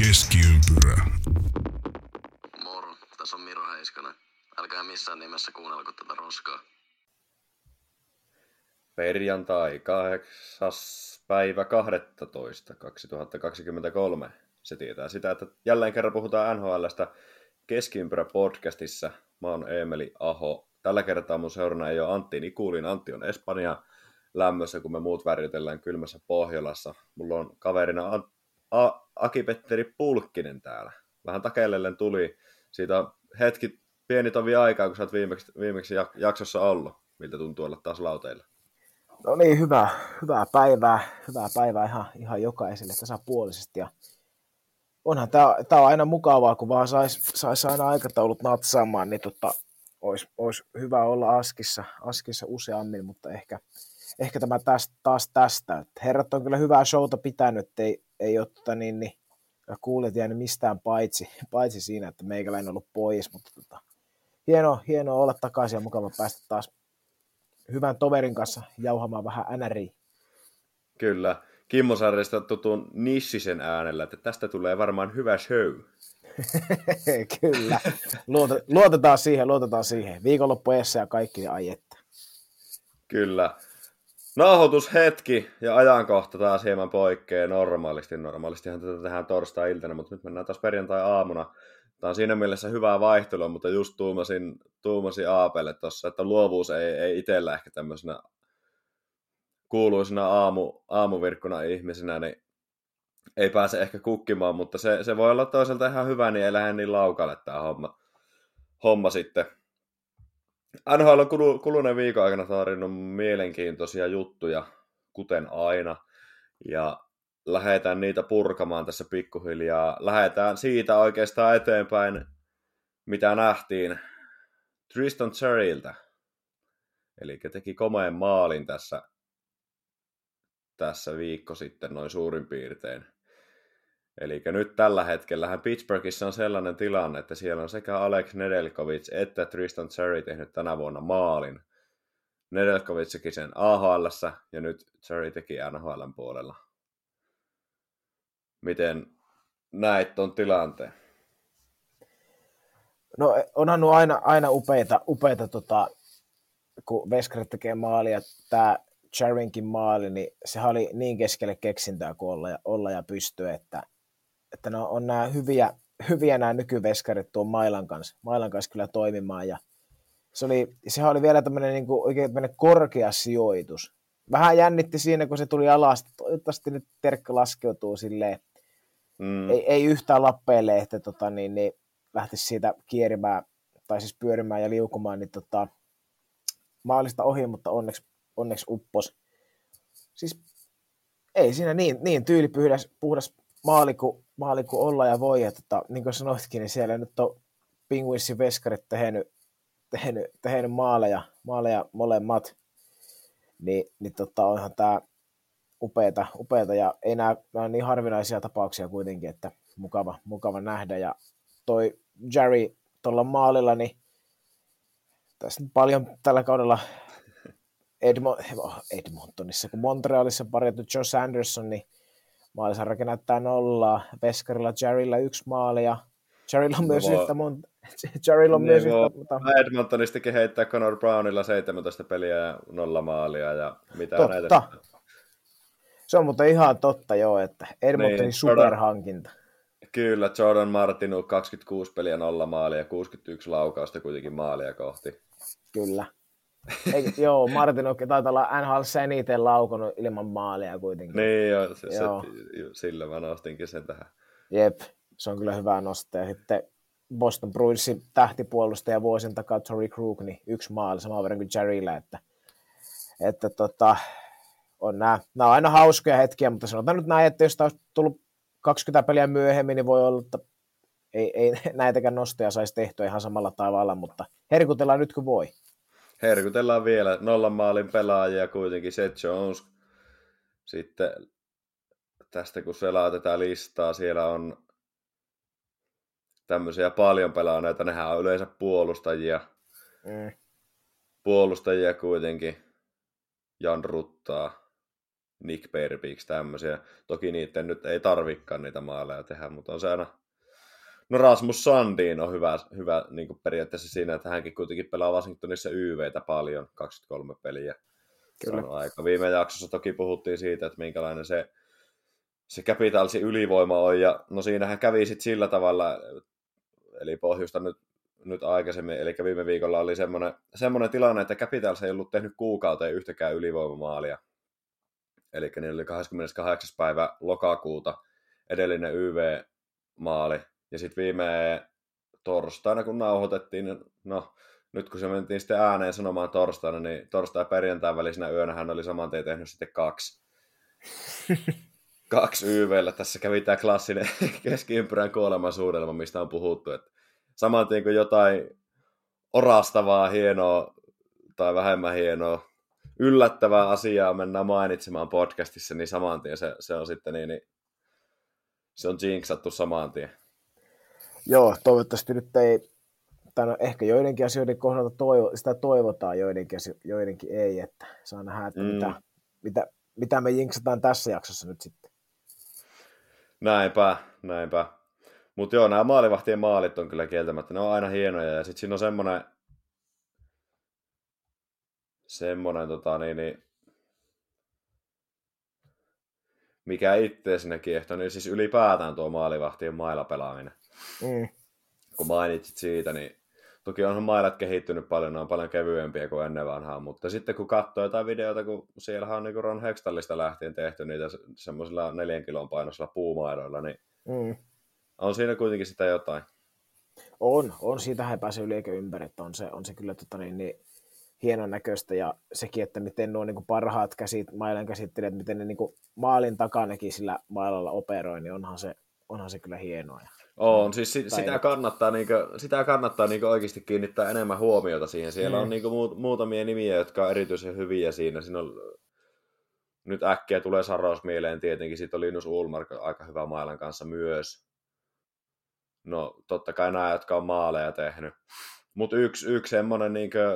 Keskiympyrä. Moro, tässä on Miro Heiskanen. Älkää missään nimessä kuunnelko tätä roskaa. Perjantai 8. päivä 12. 2023. Se tietää sitä, että jälleen kerran puhutaan NHL:stä Keskiympyrä podcastissa. Mä oon Eemeli Aho. Tällä kertaa mun seurana ei ole Antti Nikulin. Antti on Espanja lämmössä, kun me muut värjytellään kylmässä Pohjolassa. Mulla on kaverina Aki-Petteri Pulkkinen täällä. Vähän takeilellen tuli. Siitä on hetki, pieni tovi aikaa, kun sä oot viimeksi jaksossa ollut. Miltä tuntuu olla taas lauteilla? No niin, hyvää päivää ihan jokaiselle tasapuolisesti. Ja onhan tää on aina mukavaa, kun vaan sais aina aikataulut natsaamaan, niin olisi hyvä olla askissa useammin, mutta ehkä tämä tästä. Että herrat on kyllä hyvää showta pitänyt, ei ole niin kuulijat jäänyt mistään paitsi siinä, että meikäläinen on ollut pois, mutta hienoa olla takaisin ja mukava päästä taas hyvän toverin kanssa jauhamaan vähän NRI. Kyllä. Kimmo Sarrista tutun Nissisen äänellä, että tästä tulee varmaan hyvä show. Kyllä. Luotetaan siihen. Viikonloppu eessä ja kaikki ajetta. Kyllä. Nauhoitushetki ja ajankohta taas hieman poikkeaa normaalisti. Normaalistihan tätä tehdään torstai-iltana, mutta nyt mennään taas perjantai-aamuna. Tämä on siinä mielessä hyvää vaihtelua, mutta just tuumasin Aapelle tuossa, että luovuus ei itsellä ehkä tämmöisenä kuuluisena aamuvirkkuna ihmisenä, niin ei pääse ehkä kukkimaan, mutta se voi olla toisaalta ihan hyvä, niin ei lähde niin laukalle tämä homma sitten. NHL on kuluneen viikon aikana tarjonnut mielenkiintoisia juttuja, kuten aina, ja lähdetään niitä purkamaan tässä pikkuhiljaa. Lähdetään siitä oikeastaan eteenpäin, mitä nähtiin Tristan Jarryltä. Eli teki komeen maalin tässä viikko sitten noin suurin piirtein. Eli nyt tällä hetkellähän Pittsburghissa on sellainen tilanne, että siellä on sekä Alex Nedeljkovic että Tristan Jarry tehnyt tänä vuonna maalin. Nedeljkovic teki sen AHL:ssä ja nyt Jarry teki NHL:n puolella. Miten näit ton tilanteen? No onhan nuo aina upeita kun veskarit tekee maalia. Tämä Jarrynkin maali, niin sehän oli niin keskelle keksintää kuin olla ja pystyä, että on nämä hyviä nämä nykyveskarit tuon Mailan kanssa kyllä toimimaan. Ja sehän oli vielä tämmöinen niin kuin oikein tämmöinen korkea sijoitus. Vähän jännitti siinä, kun se tuli alas. Toivottavasti nyt terkka laskeutuu silleen. Ei yhtään lappeelle, että niin lähtisi siitä kierimään, tai siis pyörimään ja liukumaan, niin maalista ohi, mutta onneksi uppos. Siis ei siinä niin tyylipuhdas maali kuin olla ja voi. Ja niin kuin sanoitkin, niin siellä nyt on Penguinsin veskarit tehnyt maaleja molemmat. Niin onhan tämä upeata ja ei nämä niin harvinaisia tapauksia kuitenkin, että mukava nähdä. Ja toi Jarry tuolla maalilla, niin tässä nyt paljon tällä kaudella Edmontonissa, kun Montrealissa parjattu Josh Anderson, niin maalisarja näyttää nollaa. Veskarilla Jarrylla 1 maali ja Jarrylla on myös yhtä monta. Edmontonistakin heittää Connor Brownilla 17 peliä ja 0 maalia ja mitä totta. näitä. Se on mutta ihan totta joo, että Edmontonin niin, superhankinta. Kyllä, Jordan Martinu 26 peliä 0 maalia ja 61 laukausta kuitenkin maalia kohti. Kyllä. Joo, Martinu taitaa olla NHL:ssä eniten laukonut ilman maalia kuitenkin. Niin joo, sillä mä nostinkin sen tähän. Jep, se on kyllä hyvä nostaa. Ja sitten Boston Bruinsin tähtipuolustaja vuosien takaa Torrey Krug, niin 1 maali saman verran kuin Jarryllä, että on nämä on aina hauskoja hetkiä, mutta sanotaan nyt näin, että jos tämä olisi tullut 20 peliä myöhemmin, niin voi olla, että ei näitäkään nostoja saisi tehtyä ihan samalla tavalla, mutta herkutellaan nyt kun voi. Herkutellaan vielä 0 maalin pelaajia kuitenkin, Seth Jones. Sitten tästä kun selaa tätä listaa, siellä on tämmöisiä paljon pelaaneita, nehän on yleensä puolustajia. Puolustajia kuitenkin. Jan Ruttaa, Nick Perbeeks, tämmöisiä. Toki niiden nyt ei tarvikaan niitä maaleja tehdä, mutta on se aina... No Rasmus Sandin on hyvä niin kuin periaatteessa siinä, että hänkin kuitenkin pelaa Washingtonissa YVtä paljon, 23 peliä. Kyllä. Se on aika. Viime jaksossa toki puhuttiin siitä, että minkälainen se Capitalsin ylivoima on, ja no siinähän kävi sitten sillä tavalla, eli pohjusta nyt aikaisemmin, eli viime viikolla oli semmoinen tilanne, että Capitals ei ollut tehnyt kuukauteen yhtäkään ylivoimamaalia. Eli niin oli 28. päivä lokakuuta edellinen YV-maali, ja sitten viime torstaina, kun nauhoitettiin, no nyt kun se mentiin sitten ääneen sanomaan torstaina, niin torstai- ja perjantain välisenä yönä hän oli saman tien tehnyt sitten 2. 2 YV:llä. Tässä kävi tämä klassinen keskiympyrän kuolemansuudelma, mistä on puhuttu. Että saman tien kuin jotain orastavaa, hienoa tai vähemmän hienoa, yllättävää asiaa mennään mainitsemaan podcastissa, niin saman tien se on sitten se on jinxattu saman tien. Joo, toivottavasti nyt ei, tai no ehkä joidenkin asioiden kohdalta sitä toivotaan, joidenkin ei, että saa nähdä, että mitä me jinksataan tässä jaksossa nyt sitten. Näinpä. Mutta joo, nämä maalivahtien maalit on kyllä kieltämättä, ne on aina hienoja, ja sitten siinä on semmoinen mikä itse sinne kiehtoo, niin siis ylipäätään tuo maalivahtien mailapelaaminen. Kun mainitsit siitä, niin toki onhan mailat kehittynyt paljon, ne on paljon kevyempiä kuin ennen vanhaa, mutta sitten kun katsoo jotain videoita, kun siellähän on niin Ron Hextallista lähtien tehty niitä semmoisilla 4 kilon painoisilla puumaidoilla, niin on siinä kuitenkin sitä jotain. On siitähän ei pääse yli eikä ympäri, että on se kyllä niin hienon näköistä, ja sekin, että miten nuo niin kuin parhaat mailan käsittelijät, miten ne niin kuin maalin takanakin sillä mailalla operoi, niin onhan se kyllä hienoa. On, siis sitä kannattaa oikeasti kiinnittää enemmän huomiota siihen. Siellä on muutamia nimiä, jotka on erityisen hyviä siinä. Siinä on, nyt äkkiä tulee Saros mieleen tietenkin, sitten on Linus Ullmark aika hyvä mailan kanssa myös. No totta kai nämä, jotka on maaleja tehnyt. Mutta yksi semmoinen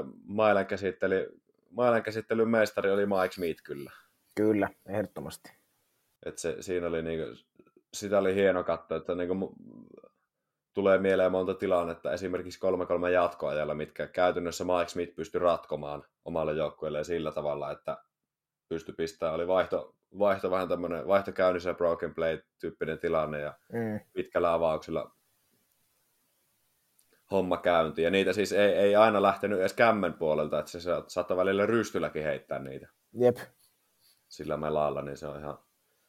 mailan käsittelyn mestari oli Mike Smith kyllä. Kyllä, ehdottomasti. Siinä oli sitä oli hieno katsoa, että tulee mieleen monta tilannetta, esimerkiksi 3-3 jatkoajalla, mitkä käytännössä Mike Smith pystyi ratkomaan omalle joukkueelle sillä tavalla, että pystyi pistämään, oli vaihto vähän tämmöinen vaihtokäynnissä broken play-tyyppinen tilanne ja pitkällä avauksella homma käynti. Ja niitä siis ei aina lähtenyt edes kämmen puolelta, että se saattoi välillä rystylläkin heittää niitä. Jep. Sillä melalla, niin se on ihan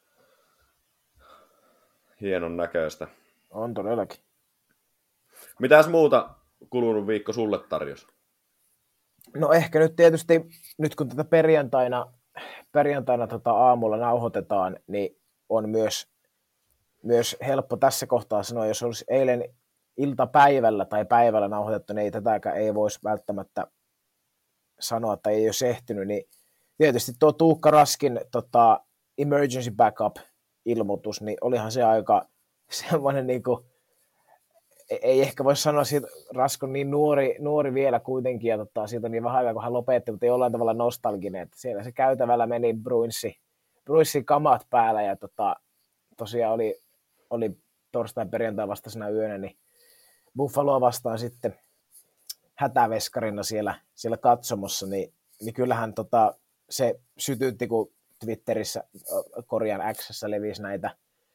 hienon näköistä. On todellakin. Mitäs muuta kulunut viikko sulle tarjosi? No ehkä nyt tietysti, nyt kun tätä perjantaina aamulla nauhoitetaan, niin on myös helppo tässä kohtaa sanoa, jos olisi eilen iltapäivällä tai päivällä nauhoitettu, niin tätäkään ei voisi välttämättä sanoa, että ei olisi ehtinyt, niin tietysti tuo Tuukka Raskin emergency backup-ilmoitus, niin olihan se aika semmoinen, niin kuin, ei ehkä voi sanoa, että Rask on niin nuori vielä kuitenkin, ja siitä on niin vähän aikaa, kun hän lopetti, mutta ei jollain tavalla nostalginen, että siellä se käytävällä meni Bruinsin kamat päällä, ja tosiaan oli torstain perjantai vastaisena yönä, niin Buffaloa vastaan sitten hätäveskarina siellä katsomossa, niin kyllähän se sytytti, kun Twitterissä, X:ssä levisi näitä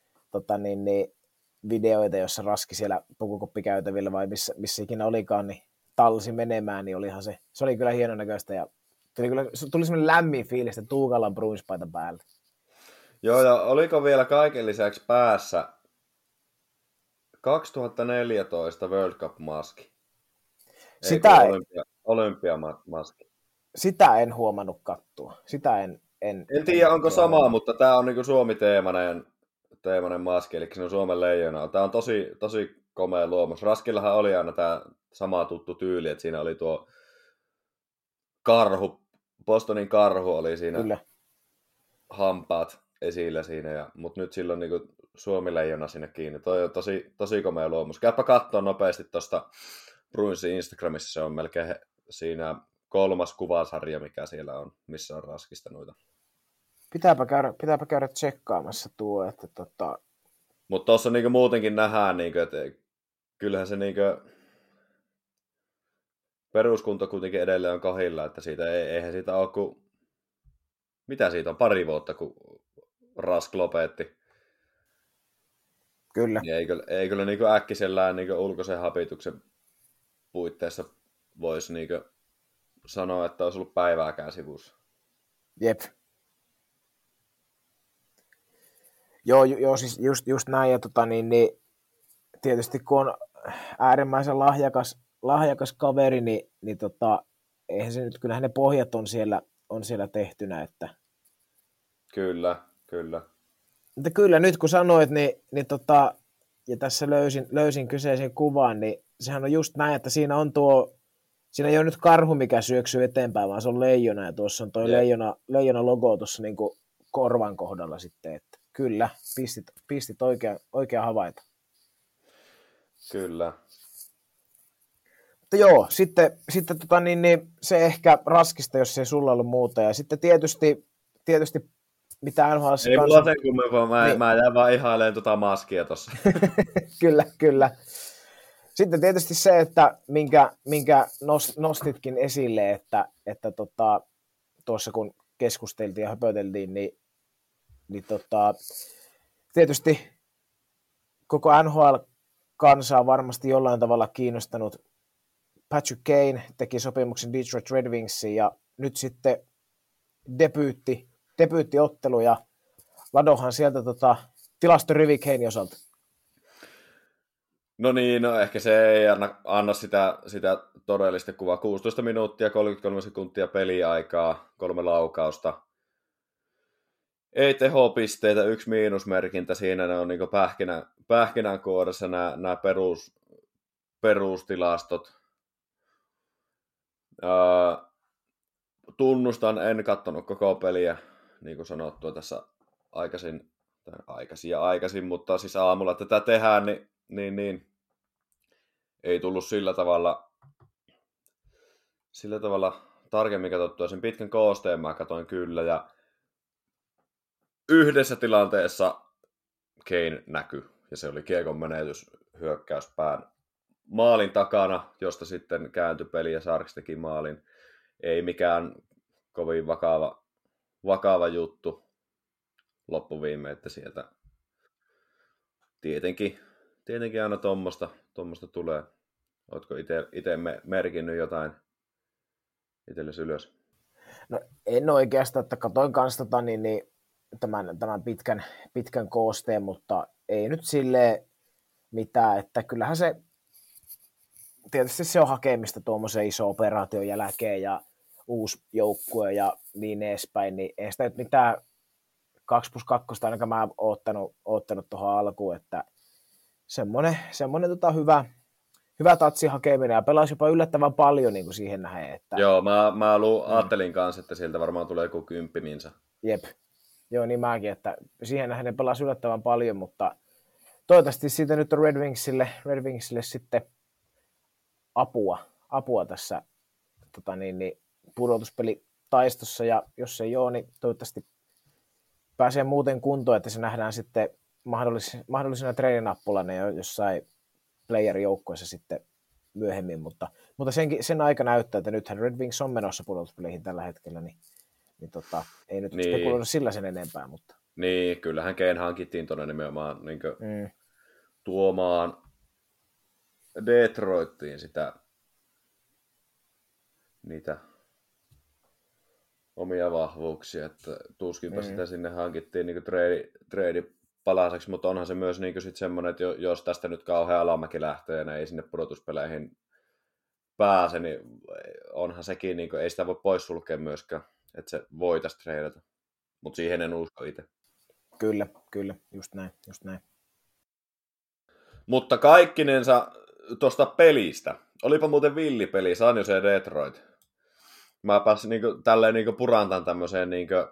videoita, jossa Raski siellä pukukoppikäytävillä vai missä ikinä olikaan, niin talsi menemään, niin olihan se oli kyllä hienon näköistä, ja tuli semmoinen lämmin fiilis, että Tuukalla on Bruins-paita päällä. Joo, ja oliko vielä kaiken lisäksi päässä 2014 World Cup-maski? Olympiamaski. Sitä en huomannut kattua. Sitä en tiedä, onko sama, mutta tämä on niinku Suomi-teemainen maski, eli se on Suomen leijona. Tämä on tosi komea luomus. Raskillahan oli aina tämä sama tuttu tyyli, että siinä oli tuo karhu, Bostonin karhu oli siinä. Kyllä. Hampaat esillä siinä, mutta nyt silloin niinku Suomi-leijona sinne kiinni. Toi on tosi komea luomus. Käypä katsoa nopeasti tuosta Bruinsin Instagramissa, se on melkein siinä 3. kuvasarja, mikä siellä on, missä on Raskista noita. pitääpä käydä tsekkaamassa tuo, että Mutta tuossa niinku muutenkin nähdään, niinku, että kyllähän se niinku peruskunto kuitenkin edelleen on kohdilla, että eihän siitä ole kuin, mitä siitä on, pari vuotta, kun Rask lopetti. Kyllä. Niin ei kyllä niinku äkkisellään niinku ulkoisen hapituksen puitteissa voisi niinku sanoa, että olisi ollut päivääkään sivussa. Jep. Joo, siis just näin, ja niin, tietysti kun on äärimmäisen lahjakas kaveri, niin eihän se nyt, kyllähän ne pohjat on siellä tehtynä, että Kyllä. mutta kyllä nyt kun sanoit, niin ja tässä löysin kyseisen kuvan, niin sehän on just näin, että siinä ei ole nyt karhu, mikä syöksyy eteenpäin, vaan se on leijona, ja tuossa on toi leijona logo tuossa niin kuin korvan kohdalla sitten, että kyllä, pistit oikea havaita. Kyllä. Mutta joo, sitten niin se ehkä Raskista, jos ei sulla ollut muuta, ja sitten tietysti mitä NHL ei mulla sen kummempaa, niin. mä jään vaan ihailemaan maskia tossa. Kyllä. Sitten tietysti se, että minkä nostitkin esille, että tuossa kun keskusteltiin ja höpöteltiin, niin tietysti koko NHL-kansaa varmasti jollain tavalla kiinnostanut. Patrick Kane teki sopimuksen Detroit Red Wingsiin ja nyt sitten debyyttiottelu ja Ladohan sieltä tilastorivi Kanein osalta. No niin, ehkä se ei anna sitä todellista kuvaa. 16 minuuttia, 33 sekuntia peliaikaa, 3 laukausta. Ei tehopisteitä, 1 miinusmerkintä. Siinä ne on niin pähkinänkuoressa nämä perustilastot. Tunnustan, en katsonut koko peliä, niin kuin sanottua tässä aikaisin, mutta siis aamulla tätä tehdään, niin ei tullut sillä tavalla tarkemmin katsottua. Sen pitkän koosteen mä katsoin kyllä, ja yhdessä tilanteessa Kane näkyi, ja se oli kiekon menetys hyökkäyspään maalin takana, josta sitten kääntyi peli ja Sarks teki maalin. Ei mikään kovin vakava juttu loppuviime, että sieltä tietenkin aina tuommoista tulee. Ootko itse merkinnyt jotain itsellesi ylös? No en oikeastaan, että katoin kanssa tämän pitkän koosteen, mutta ei nyt silleen mitään, että kyllähän se tietysti se on hakemista tuommoisen iso operaation jälkeen ja uusi joukkue ja niin edespäin, niin ei sitä nyt mitään 2+2 ainakaan mä oottanut tuohon alkuun, että semmoinen hyvä tatsi hakeminen ja pelasi jopa yllättävän paljon niin kuin siihen nähden. Että joo, mä ajattelin kanssa, että sieltä varmaan tulee joku 10 minsa. Jep, joo niin mäkin, että siihen nähden pelasi yllättävän paljon, mutta toivottavasti siitä nyt on Red Wingsille sitten apua tässä pudotuspelitaistossa, ja jos ei ole, niin toivottavasti pääsee muuten kuntoon, että se nähdään sitten mahdollisena treeninappulana jossain player-joukkueessa sitten myöhemmin, mutta sen aika näyttää, että nythän Red Wings on menossa pudotuspeleihin tällä hetkellä, niin ei nyt spekuloida sillä sen enempää. Mutta. Niin, kyllähän Kane hankittiin tuonne nimenomaan tuomaan Detroittiin niitä omia vahvuuksia, että tuskinpa sitä sinne hankittiin niin trade palaseksi, mutta onhan se myös niin sit semmoinen, että jos tästä nyt kauhean alamäki lähtee ja ei sinne pudotuspeleihin pääse, niin onhan sekin, niin kuin, ei sitä voi poissulkea myöskään, että se voitaisiin treidata, mutta siihen en usko itse. Kyllä, just näin. Mutta kaikkinensa tuosta pelistä, olipa muuten villipeli, San Jose Detroit. Mä pääsin tälleen purantan tämmöiseen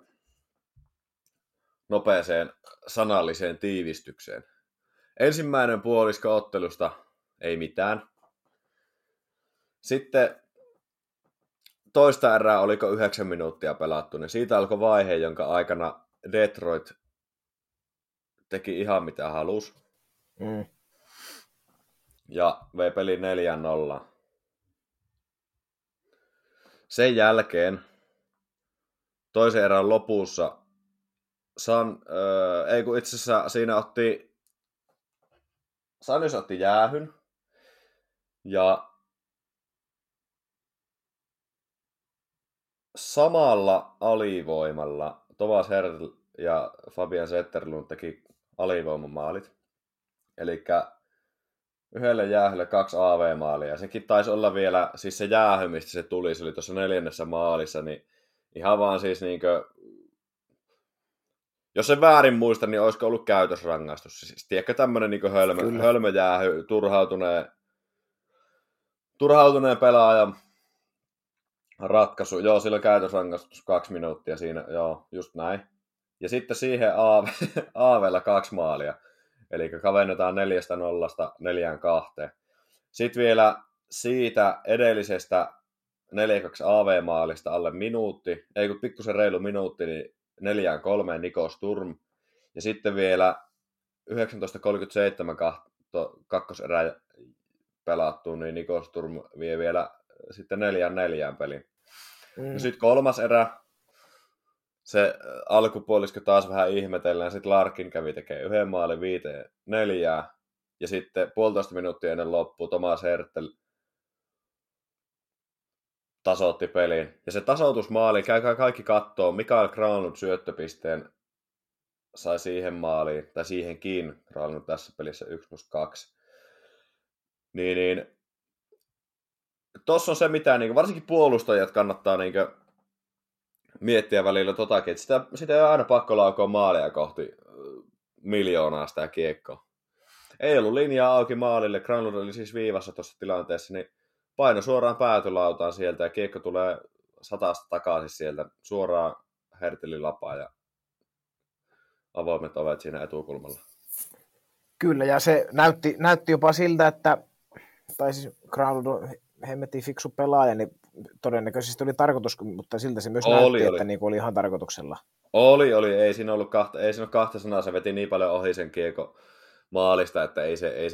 nopeeseen sanalliseen tiivistykseen. Ensimmäinen puolisko ottelusta ei mitään. Sitten toista erää oliko 9 minuuttia pelattu, niin siitä alkoi vaihe, jonka aikana Detroit teki ihan mitä halusi. Ja vei pelin 4-0. Sen jälkeen toisen erän lopussa itse asiassa siinä Sanis otti jäähyn. Ja samalla alivoimalla Thomas Hertl ja Fabian Zetterlund teki alivoimamaalit. Eli yhdelle jäähylle 2 AV-maalia. Sekin taisi olla vielä, siis se jäähy, mistä se tuli, se oli tuossa 4. maalissa, niin ihan vaan siis niinkö, jos en väärin muista, niin olisiko ollut käytösrangaistus. Siis tiedätkö tämmönen niinkö hölmöjäähy, turhautuneen pelaajan ratkaisu. Joo, sillä on käytösrangaistus 2 minuuttia siinä, joo, just näin. Ja sitten siihen AV:lla 2 maalia. Eli kavennetaan 4-0 4-2. Sitten vielä siitä edellisestä 4-2 AV-maalista alle minuutti, pikkusen reilu minuutti, niin 4-3 Niko Sturm. Ja sitten vielä 19.37 kakkoserää pelattu, niin Niko Sturm vie vielä sitten 4-4 pelin. Ja sitten 3. erä, se alkupuolisko taas vähän ihmetellään, sitten Larkin kävi tekemään 1 maalin 5-4, ja sitten 1,5 minuuttia ennen loppua Thomas Hertl tasoitti pelin. Ja se tasoitusmaali, käykää kaikki kattoo, Mikael Granlund syöttöpisteen sai siihen maaliin, tai siihenkin Granlund tässä pelissä 1+2. Niin tossa on se, mitä niin varsinkin puolustajat kannattaa niin miettiä välillä totakin, että sitä ei ole aina pakko laukoa maalia kohti miljoonaa sitä kiekkoa. Ei ollut linjaa auki maalille, Granlund oli siis viivassa tuossa tilanteessa, niin paino suoraan päätylautaan sieltä ja kiekko tulee 100 takaisin sieltä suoraan Hertelin lapaan ja avoimet ovet siinä etukulmalla. Kyllä, ja se näytti jopa siltä, että tai siis Granlund on hemmetin fiksu pelaaja, niin todennäköisesti oli tarkoitus, mutta siltä se myös näytti, että niin oli ihan tarkoituksella. Oli. Ei siinä ole kahta sanaa, se veti niin paljon ohi sen kiekko maalista, että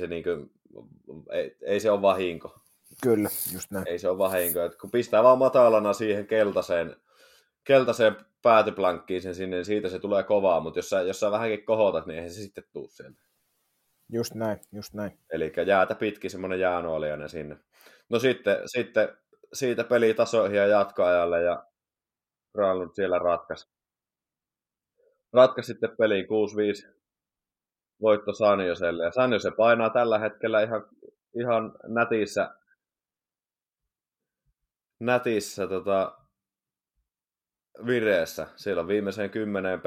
ei se ole vahinko. Kyllä, just näin. Ei se ole vahinko, että kun pistää vaan matalana siihen keltaiseen päätyplankkiin sen sinne, niin siitä se tulee kovaa, mutta jos sä vähänkin kohotat, niin eihän se sitten tuu sieltä. Just näin. Eli jäätä pitkin semmoinen jäänuoliainen sinne. No sitten siitä peli tasoihin ja jatkoajalle ja Granlund siellä ratkaisi sitten peliin 6-5 voitto Sanjoselle. Ja Sanjose painaa tällä hetkellä ihan nätissä vireessä. Siellä on viimeiseen 10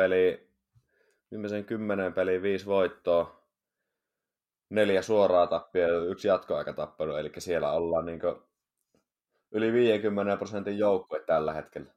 peliin 5 voittoa, 4 suoraa tappia ja 1 jatkoaikatappelu. Eli siellä ollaan yli 50% joukkue tällä hetkellä.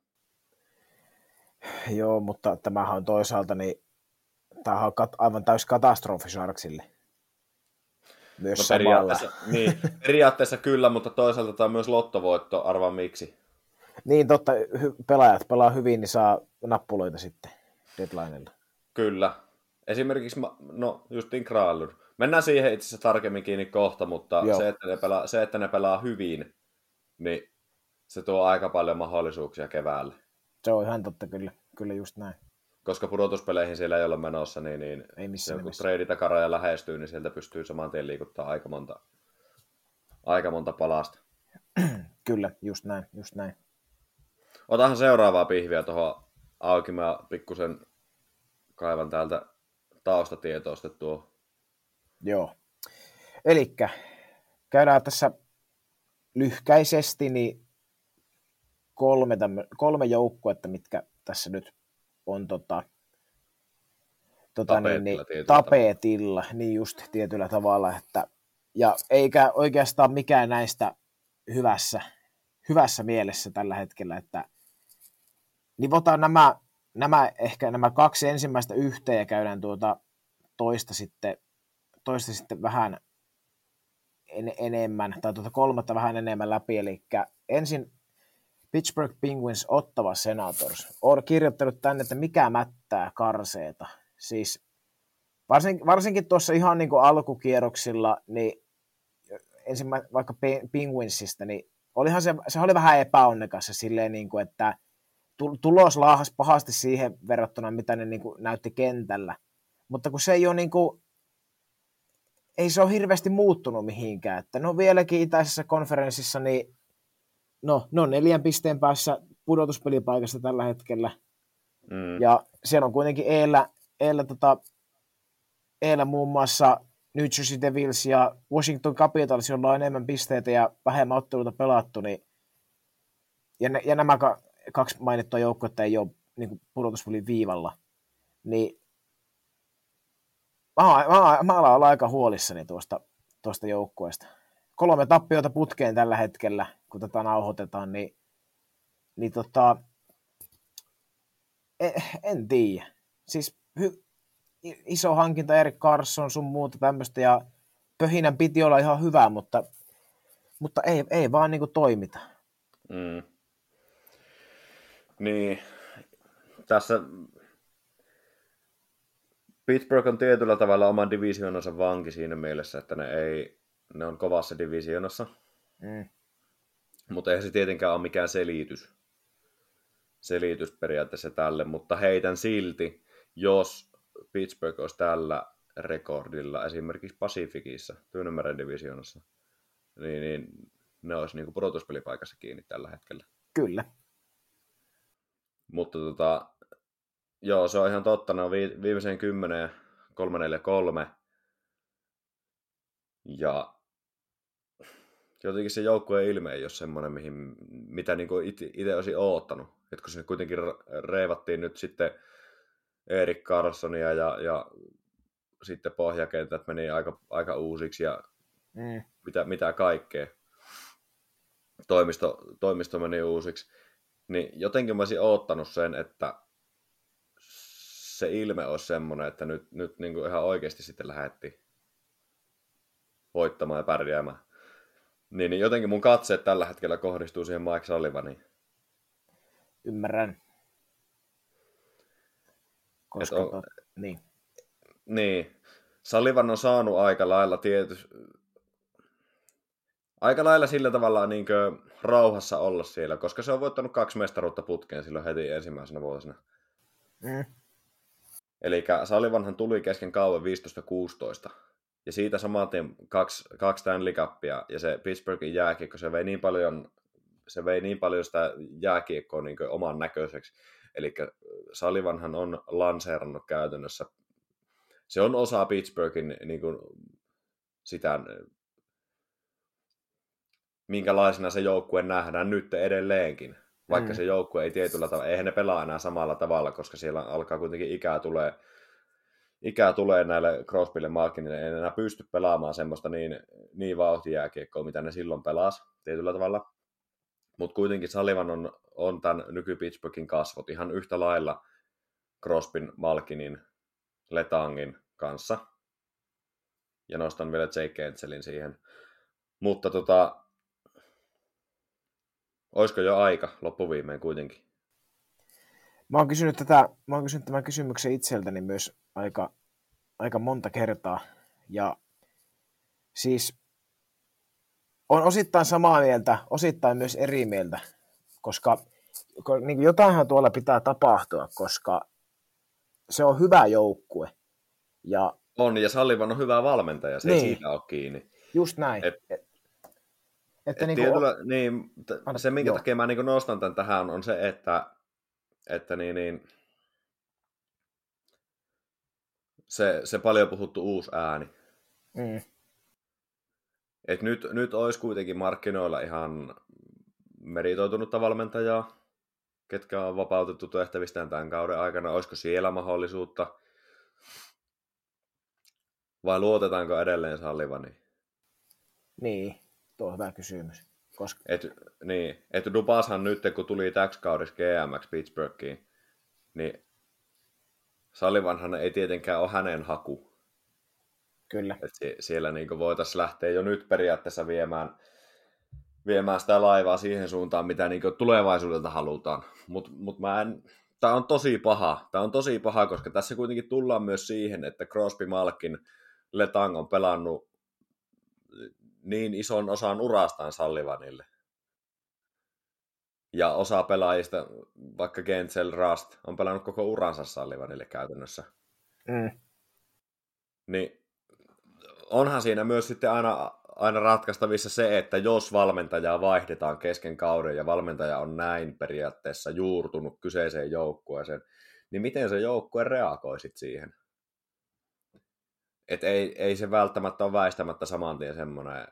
Joo, mutta tämähän on toisaalta, niin tämähän on aivan täys katastrofi Sharksille. Myös periaatteessa kyllä, mutta toisaalta tämä on myös lottovoitto, arvaa miksi. Niin totta, pelaajat pelaa hyvin, niin saa nappuloita sitten deadlinella. Kyllä. Esimerkiksi, justiin Granlund. Mennään siihen itse asiassa tarkemmin kiinni kohta, mutta se, että ne pelaa hyvin, niin se tuo aika paljon mahdollisuuksia keväälle. Se on ihan totta, kyllä just näin. Koska pudotuspeleihin siellä ei ole menossa, niin ei missään kun treidi takaraja lähestyy, niin sieltä pystyy saman tien liikuttaa aika monta palasta. Kyllä, just näin. Otahan seuraavaa pihviä tuohon auki. Mä pikkusen kaivan täältä taustatietoa tuo. Joo. Elikkä käydään tässä lyhkäisesti niin 3 joukkuetta, mitkä tässä nyt on tapetilla, niin just tietyllä tavalla, että ja eikä oikeastaan mikään näistä hyvässä mielessä tällä hetkellä, että nivotaan nämä 2 ensimmäistä yhteen ja käydään toista sitten vähän enemmän, tai 3 vähän enemmän läpi, eli ensin Pittsburgh Penguins, Ottawa Senators. Olen kirjoittanut tänne, että mikä mättää karseeta. Siis varsinkin tuossa ihan niin kuin alkukierroksilla, niin vaikka Penguinsista, niin olihan se oli vähän epäonnekas silleen, niin kuin, että tulos laahasi pahasti siihen verrattuna, mitä ne niin kuin näytti kentällä. Mutta kun se ei ole niin kuin, ei se ole hirveästi muuttunut mihinkään. Että no vieläkin itäisessä konferenssissa, niin ne on 4 pisteen päässä pudotuspelipaikasta tällä hetkellä. Ja siellä on kuitenkin eellä muun muassa New Jersey Devils ja Washington Capitals, joilla on enemmän pisteitä ja vähemmän otteluita pelattu. Niin, ja nämä 2 mainittua joukkuetta ei ole niin pudotuspelin viivalla. Niin mä alan olla aika huolissani tuosta joukkueesta. 3 tappiota putkeen tällä hetkellä, kun tätä nauhoitetaan, niin en tiedä. Siis iso hankinta Erik Karlsson sun muuta tämmöistä, ja pöhinän piti olla ihan hyvä, mutta ei vaan niinku toimita. Niin, tässä Pittsburgh on tietyllä tavalla oman divisioonansa vanki siinä mielessä, että ne on kovassa divisioonassa. Mutta eihän se tietenkään ole mikään selitys periaatteessa tälle, mutta heitän silti, jos Pittsburgh olisi tällä rekordilla esimerkiksi Pacificissa, Tyynemeren divisioonassa, niin ne olisi niinku pudotuspelipaikassa kiinni tällä hetkellä. Kyllä. Mutta joo, se on ihan totta, ne on viimeiseen 10 3-4-3, ja jotenkin se joukkueen ilme ei ole semmoinen, mitä niinku itse olisin oottanut. Et kun se kuitenkin reivattiin nyt sitten Erik Karlssonia ja sitten pohjakentät meni aika uusiksi ja mitä kaikkea. Toimisto meni uusiksi. Niin jotenkin mä olisin oottanut sen, että se ilme olisi semmoinen, että nyt niin kuin ihan oikeasti sitten lähdettiin voittamaan ja pärjäämään. Niin jotenkin mun katseet tällä hetkellä kohdistuu siihen Mike Sullivaniin. Ymmärrän. Koska niin. Sullivan on saanut aika lailla sillä tavalla niin rauhassa olla siellä, koska se on voittanut 2 mestaruutta putkeen silloin heti ensimmäisenä vuosina. Eli Sullivanhan tuli kesken kauden 15-16. Ja siitä samaten 2 Stanley Cupia, ja se Pittsburghin jääkiekko, se vei niin paljon sitä jääkiekkoa niin oman näköiseksi. Eli Sullivanhan on lanseerannut käytännössä. Se on osa Pittsburghin niin kuin, sitä, minkälaisena se joukkue nähdään nyt edelleenkin. Vaikka se joukkue ei tietyllä tavalla, eihän ne pelaa enää samalla tavalla, koska siellä alkaa kuitenkin ikää tulee näille Crosbylle Malkinille, ei enää pysty pelaamaan semmoista niin vauhtijääkiekkoa, mitä ne silloin pelasi tietyllä tavalla. Mutta kuitenkin Sullivan on tämän nyky-Pittsburghin kasvot ihan yhtä lailla Crosbyn, Malkinin, Letangin kanssa. Ja nostan vielä Jake Gentzelin siihen. Mutta olisiko jo aika loppuviimein kuitenkin? Mä oon kysynyt tämän kysymyksen itseltäni myös aika monta kertaa. Ja siis on osittain samaa mieltä, osittain myös eri mieltä, koska niin jotainhan tuolla pitää tapahtua, koska se on hyvä joukkue. Ja Sullivan on hyvä valmentaja, se ei siitä ole kiinni. Just näin. Se, minkä takia mä niin nostan tämän tähän, on se, että se paljon puhuttu uusi ääni. Et nyt olisi kuitenkin markkinoilla ihan meritoitunutta valmentajaa, ketkä on vapautettu tehtävistään tämän kauden aikana. Olisiko siellä mahdollisuutta? Vai luotetaanko edelleen Sullivaniin? Niin, tuo on hyvä kysymys. Että Dubashan nyt, kun tuli täksi kaudessa GM:ksi Pittsburghiin, niin Sullivanhan ei tietenkään ole hänen haku. Kyllä. Että siellä niin voitaisiin lähteä jo nyt periaatteessa viemään viemään sitä laivaa siihen suuntaan, mitä niin tulevaisuudelta halutaan. Mut tämä on tosi paha. Tämä on tosi paha, koska tässä kuitenkin tullaan myös siihen, että Crosby, Malkin, Letang on pelannut niin ison osan urastaan Sullivanille. Ja osa pelaajista, vaikka Gensel, Rust, on pelannut koko uransa Sullivanille käytännössä. Niin onhan siinä myös sitten aina ratkaistavissa se, että jos valmentajaa vaihdetaan kesken kauden ja valmentaja on näin periaatteessa juurtunut kyseiseen joukkueeseen, niin miten se joukkue reagoi sit siihen? Et ei se välttämättä ole väistämättä saman tien semmoinen,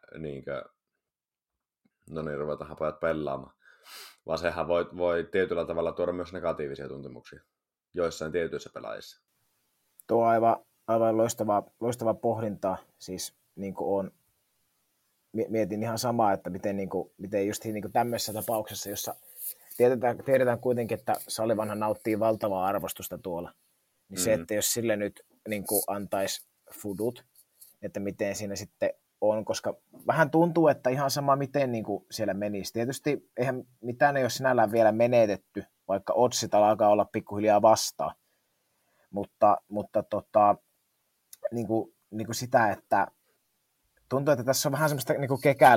no niin, ruvetaan pojat pelaamaan. Vaan sehän voi tietyllä tavalla tuoda myös negatiivisia tuntemuksia joissain tietyissä pelaajissa. Tuo on aivan loistavaa pohdintaa. Siis niin kuin on, mietin ihan samaa, että miten just niin kuin tämmöisessä tapauksessa, jossa tiedetään kuitenkin, että Sullivanhan nauttii valtavaa arvostusta tuolla. Niin se, että jos sille nyt niin kuin antaisi fudut, että miten siinä sitten on, koska vähän tuntuu, että ihan sama miten niin kuin siellä menisi. Tietysti eihän mitään ei ole sinällään vielä menetetty, vaikka oddsit alkaa olla pikkuhiljaa vastaan. Mutta niin kuin sitä, että tuntuu, että tässä on vähän semmoista niin kuin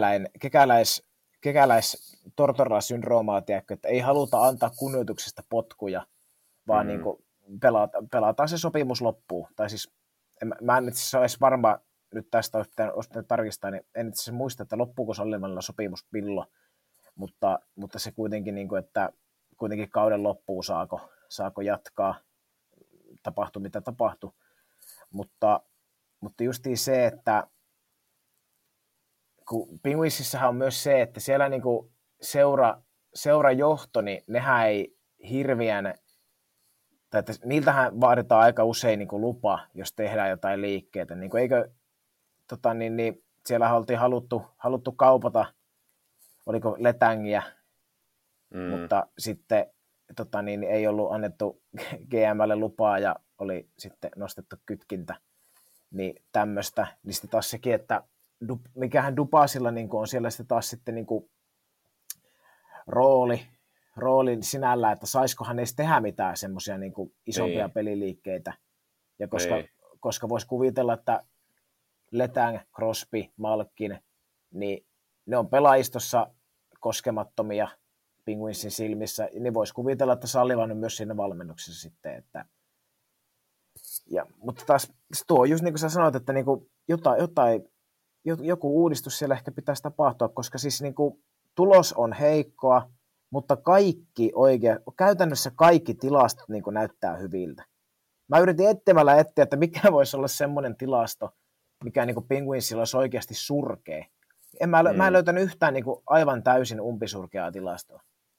kekäläis-tortorella-syndroomaa, että ei haluta antaa kunnioituksesta potkuja, vaan niin kuin pelataan se sopimus loppuun. Tai siis, mä en itse olisi varma, nyt tästä olisi pitänyt tarkistaa, niin en itse muista, että loppuuko Sullivanilla sopimus milloin, mutta se kuitenkin, niin kuin, että kuitenkin kauden loppuun saako jatkaa, tapahtui mitä tapahtui. Mutta justiin se, että kun Penguinsissahan on myös se, että siellä niinku seurajohto, niin nehän ei hirveän, tai että niiltähän vaaditaan aika usein niinku lupa, jos tehdään jotain liikkeitä. Niinku eikö, siellä oltiin haluttu kaupata, oliko Letangia, mutta sitten ei ollut annettu GM:lle lupaa ja oli sitten nostettu kytkintä. Niin tämmöistä, niin sitten taas sekin, että mikähän Dubasilla niin on siellä sitten taas sitten niin rooli sinällä, että saisikohan edes tehdä mitään semmoisia niin isompia peliliikkeitä. Ja koska voisi kuvitella, että Letang, Crosby, Malkin, niin ne on pelaajistossa koskemattomia Penguinsin silmissä, niin voisi kuvitella, että Sullivan on myös siinä valmennuksessa sitten, että mutta taas tuo just niin kuin sä sanoit, että niin kuin joku uudistus siellä ehkä pitäisi tapahtua, koska siis niin kuin tulos on heikkoa, mutta käytännössä kaikki tilastot niin kuin näyttää hyviltä. Mä yritin etsiä, että mikä voisi olla semmoinen tilasto, mikä niin kuin Penguinsilla olisi oikeasti surkea. Mä en löytänyt yhtään niin kuin aivan täysin umpisurkeaa tilastoa.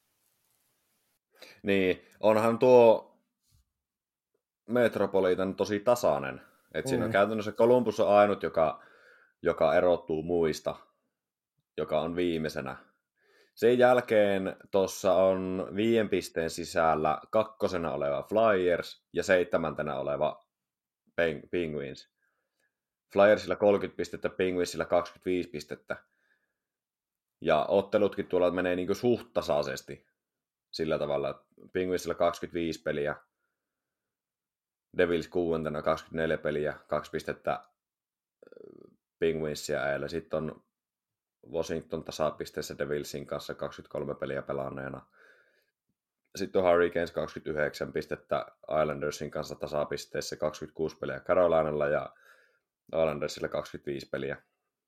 Niin, onhan tuo Metropolitan tosi tasainen. Et siinä on käytännössä Columbus on ainut, joka erottuu muista, joka on viimeisenä. Sen jälkeen tuossa on 5 pisteen sisällä 2. oleva Flyers ja 7. oleva Penguins. Flyersilla 30 pistettä, Penguinsilla 25 pistettä. Ja ottelutkin tuolla menee niin kuin suht tasaisesti sillä tavalla, että Penguinsilla 25 peliä, Devils 6. 24 peliä, 2 pistettä Penguinsia äijällä. Sitten on Washington tasapisteessä Devilsin kanssa 23 peliä pelanneena. Sitten on Hurricanes 29 pistettä Islandersin kanssa tasapisteessä 26 peliä Carolinalla ja Islandersilla 25 peliä.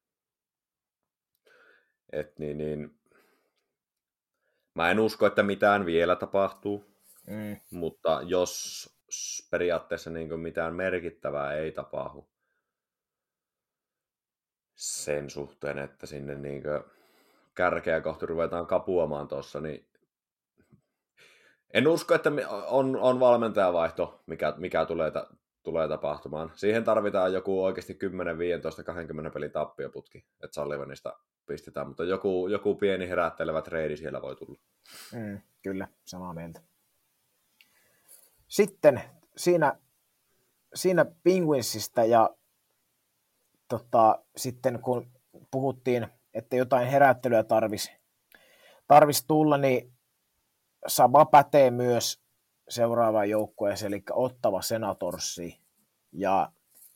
Mä en usko, että mitään vielä tapahtuu, mutta jos periaatteessa niin mitään merkittävää ei tapahdu sen suhteen, että sinne niin kärkeä kohti ruvetaan kapuamaan tuossa, niin en usko, että on valmentajavaihto, mikä tulee tapahtumaan. Siihen tarvitaan joku oikeasti 10, 15, 20 pelin tappioputki, että Sullivanista pistetään, mutta joku pieni herättelevä treidi siellä voi tulla. Kyllä, samaa mieltä. Sitten siinä Penguinsista ja sitten kun puhuttiin, että jotain herättelyä tarvitsisi tulla, niin sama pätee myös seuraavaan joukkueeseen, eli Ottawa Senatorsiin. Ja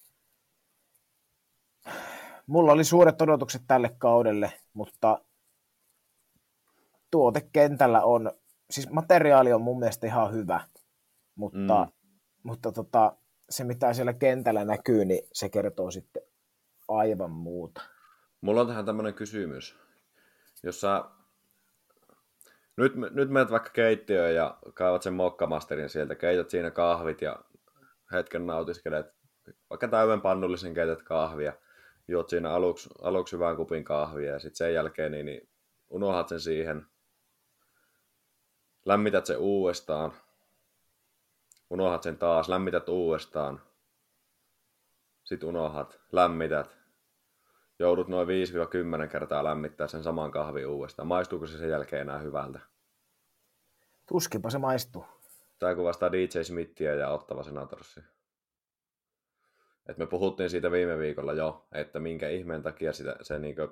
mulla oli suuret odotukset tälle kaudelle, mutta tuotekentällä on, siis materiaali on mun mielestä ihan hyvä, mutta se mitä siellä kentällä näkyy, niin se kertoo sitten aivan muuta. Mulla on tähän tämmöinen kysymys. Jos sä nyt menet vaikka keittiöön ja kaivat sen mokkamasterin sieltä, keität siinä kahvit ja hetken nautiskelet, vaikka täyden pannullisen keität kahvia, juot siinä aluksi hyvän kupin kahvia ja sitten sen jälkeen niin unohdat sen siihen, lämmität sen uudestaan, unohdat sen taas, lämmität uudestaan, sitten unohdat, lämmität, joudut noin 5-10 kertaa lämmittää sen saman kahvin uudestaan. Maistuuko se sen jälkeen enää hyvältä? Tuskinpa se maistuu. Tai kuvastaa DJ Smithia ja Ottawa Senatorsia. Et me puhuttiin siitä viime viikolla jo, että minkä ihmeen takia se niinku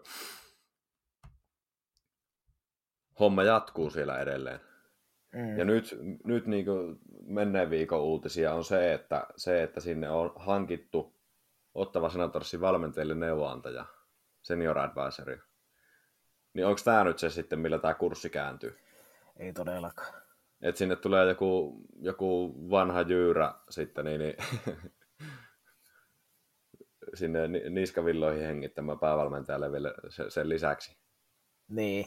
homma jatkuu siellä edelleen. Ja nyt niinku menneen viikon uutisia on se, että sinne on hankittu Ottawa Senatorsin valmentajille neuvoantaja, senior advisory. Niin onko tämä nyt se sitten, millä tämä kurssi kääntyy? Ei todellakaan. Että sinne tulee joku vanha jyyrä sitten niin sinne niskavilloihin hengittämään päävalmentajalle vielä sen lisäksi. Niin,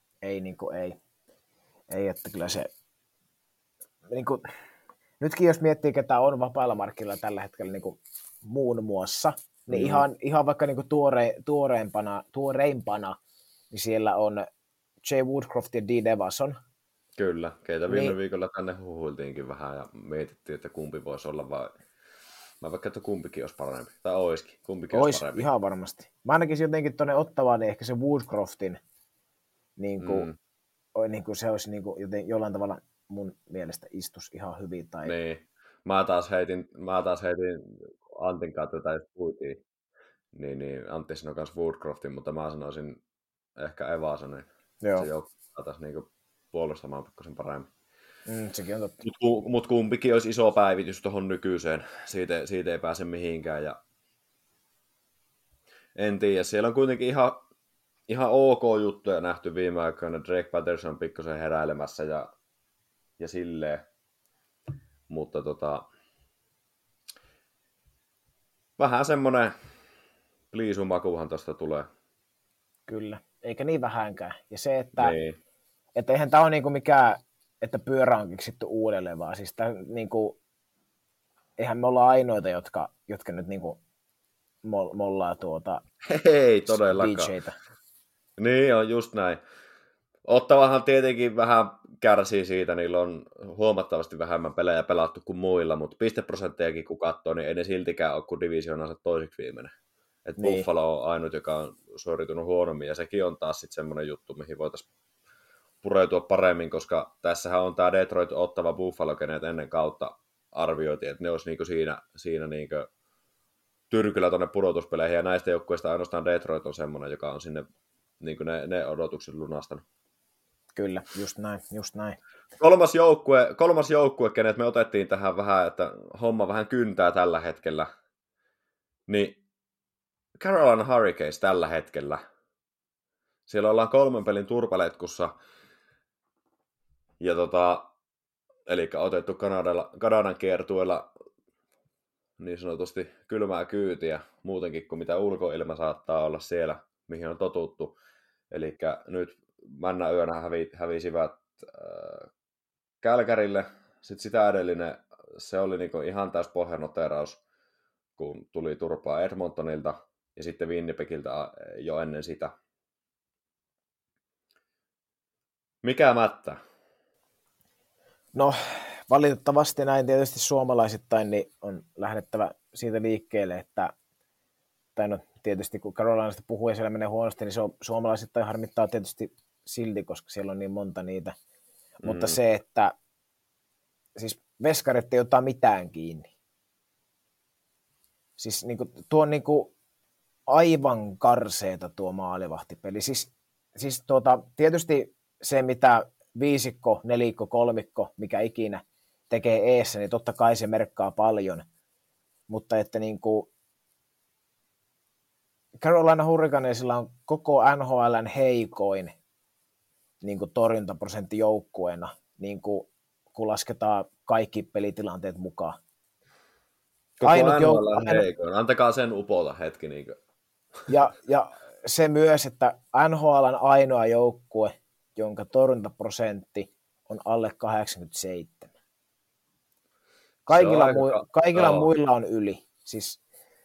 ei, että kyllä se, niinku, nytkin jos miettii, ketä on vapailla markkinoilla tällä hetkellä niinku, muun muassa, niin ihan vaikka niinku tuoreimpana, niin siellä on Jay Woodcroft ja D. Devason. Kyllä, keitä viime viikolla tänne huhuiltiinkin vähän ja mietittiin, että kumpi voisi olla vai... Mä vaikka, että kumpikin olisi parempi. Tai oiskin. Kumpikin olisi parempi. Ihan varmasti. Mä näkisin jotenkin tuonne Ottawaan, niin ehkä se Woodcroftin, se olisi jollain tavalla mun mielestä istus ihan hyvin. Tai... Niin. Mä taas heitin Antin kautta, tai puitiin. Niin Antti sanoi myös Woodcroftin, mutta mä sanoisin ehkä Evasonin. Se joukko saataisiin niinku puolustamaan pikkusen paremmin. Sekin on totta. Mutta kumpikin olisi iso päivitys tuohon nykyiseen. Siitä ei pääse mihinkään. Ja... En tiedä. Siellä on kuitenkin ihan ok juttuja nähty viime aikoina. Drake Patterson pikkusen heräilemässä ja silleen. Mutta vähän semmoinen pliisumakuhan tuosta tulee. Kyllä. Eikä niin vähänkään. Ja se, että eihän tämä ole niinku mikään... että pyörä on keksitty uudelleen, vaan siis niinku, eihän me olla ainoita, jotka nyt niinku mollaa Ei todellakaan. DJtä. Niin on, just näin. Ottavahan tietenkin vähän kärsii siitä, niillä on huomattavasti vähemmän pelejä pelattu kuin muilla, mutta pisteprosenttejakin kun katsoo, niin ei ne siltikään ole kuin divisioonansa toiseksi viimeinen. Et niin. Buffalo on ainut, joka on suoritunut huonommin, ja sekin on taas sitten semmoinen juttu, mihin voitaisiin pureutua paremmin, koska tässähän on tämä Detroit, Ottawa, Buffalo, kenet ennen kautta arvioitiin, että ne olisi niinku siinä niinku tyrkyllä tuonne pudotuspeleihin, ja näistä joukkueista ainoastaan Detroit on semmoinen, joka on sinne niinku ne odotukset lunastanut. Kyllä, just näin. Kolmas joukkue, kenet me otettiin tähän vähän, että homma vähän kyntää tällä hetkellä, niin Carolina Hurricanes tällä hetkellä. Siellä ollaan 3 pelin turpaletkussa, ja eli otettu Kanadan kiertueella niin sanotusti kylmää kyytiä, muutenkin kuin mitä ulkoilma saattaa olla siellä, mihin on totuttu. Eli nyt männä yönä hävisivät Kälkärille, sitten sitä edellinen, se oli niinku ihan täys pohjanoteraus, kun tuli turpaa Edmontonilta, ja sitten Winnipegiltä jo ennen sitä. Mikä mättä? No, valitettavasti näin tietysti suomalaisittain niin on lähdettävä siitä liikkeelle, että tai no, tietysti kun Carolinasta puhuu ja siellä menee huonosti, niin se on, suomalaisittain harmittaa tietysti silti, koska siellä on niin monta niitä. Mutta se, että siis veskarit ei ota mitään kiinni. Siis niin kuin, tuo on niin kuin aivan karseeta tuo maalivahtipeli. Siis tietysti se mitä viisikko, nelikko, kolmikko, mikä ikinä tekee eessä, niin totta kai se merkkaa paljon. Mutta että niin kuin Carolina Hurricanesilla on koko NHL:n heikoin niin kuin torjuntaprosentti joukkueena, niin kuin, kun lasketaan kaikki pelitilanteet mukaan. Koko NHL on heikoin. Antakaa sen upota hetki. Niin ja se myös, että NHL on ainoa joukkue, jonka torjuntaprosentti on alle 87. Kaikilla muilla on yli. Siis,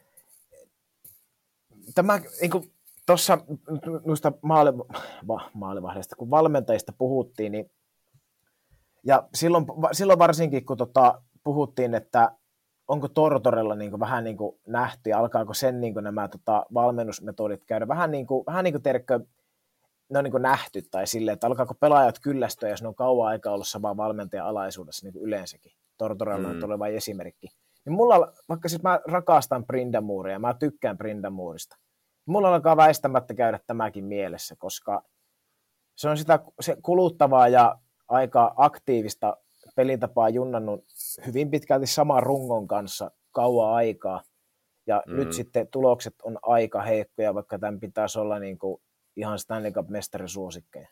tämä niin kuin tuossa noista maalivahdista, kun valmentajista puhuttiin, niin, ja silloin varsinkin, kun puhuttiin, että onko Tortorella niin kuin, vähän niin kuin nähty, ja alkaako sen niin kuin, nämä valmennusmetodit käydä vähän niin kuin tiedätkö, ne on niin kuin nähty, tai silleen, että alkaako pelaajat kyllästyä, jos ne on kauan aikaa ollut saman valmentajan alaisuudessa niin kuin yleensäkin. Tortorella on tuleva esimerkki. Niin mulla, vaikka siis mä rakastan Brindamuria, mä tykkään Brindamurista, mulla alkaa väistämättä käydä tämäkin mielessä, koska se on se kuluttavaa ja aika aktiivista pelitapaa junnannut hyvin pitkälti saman rungon kanssa kauan aikaa. Ja nyt sitten tulokset on aika heikkoja, vaikka tämän pitäisi olla niin kuin ihan Stanley Cup-mestarisuosikkeja.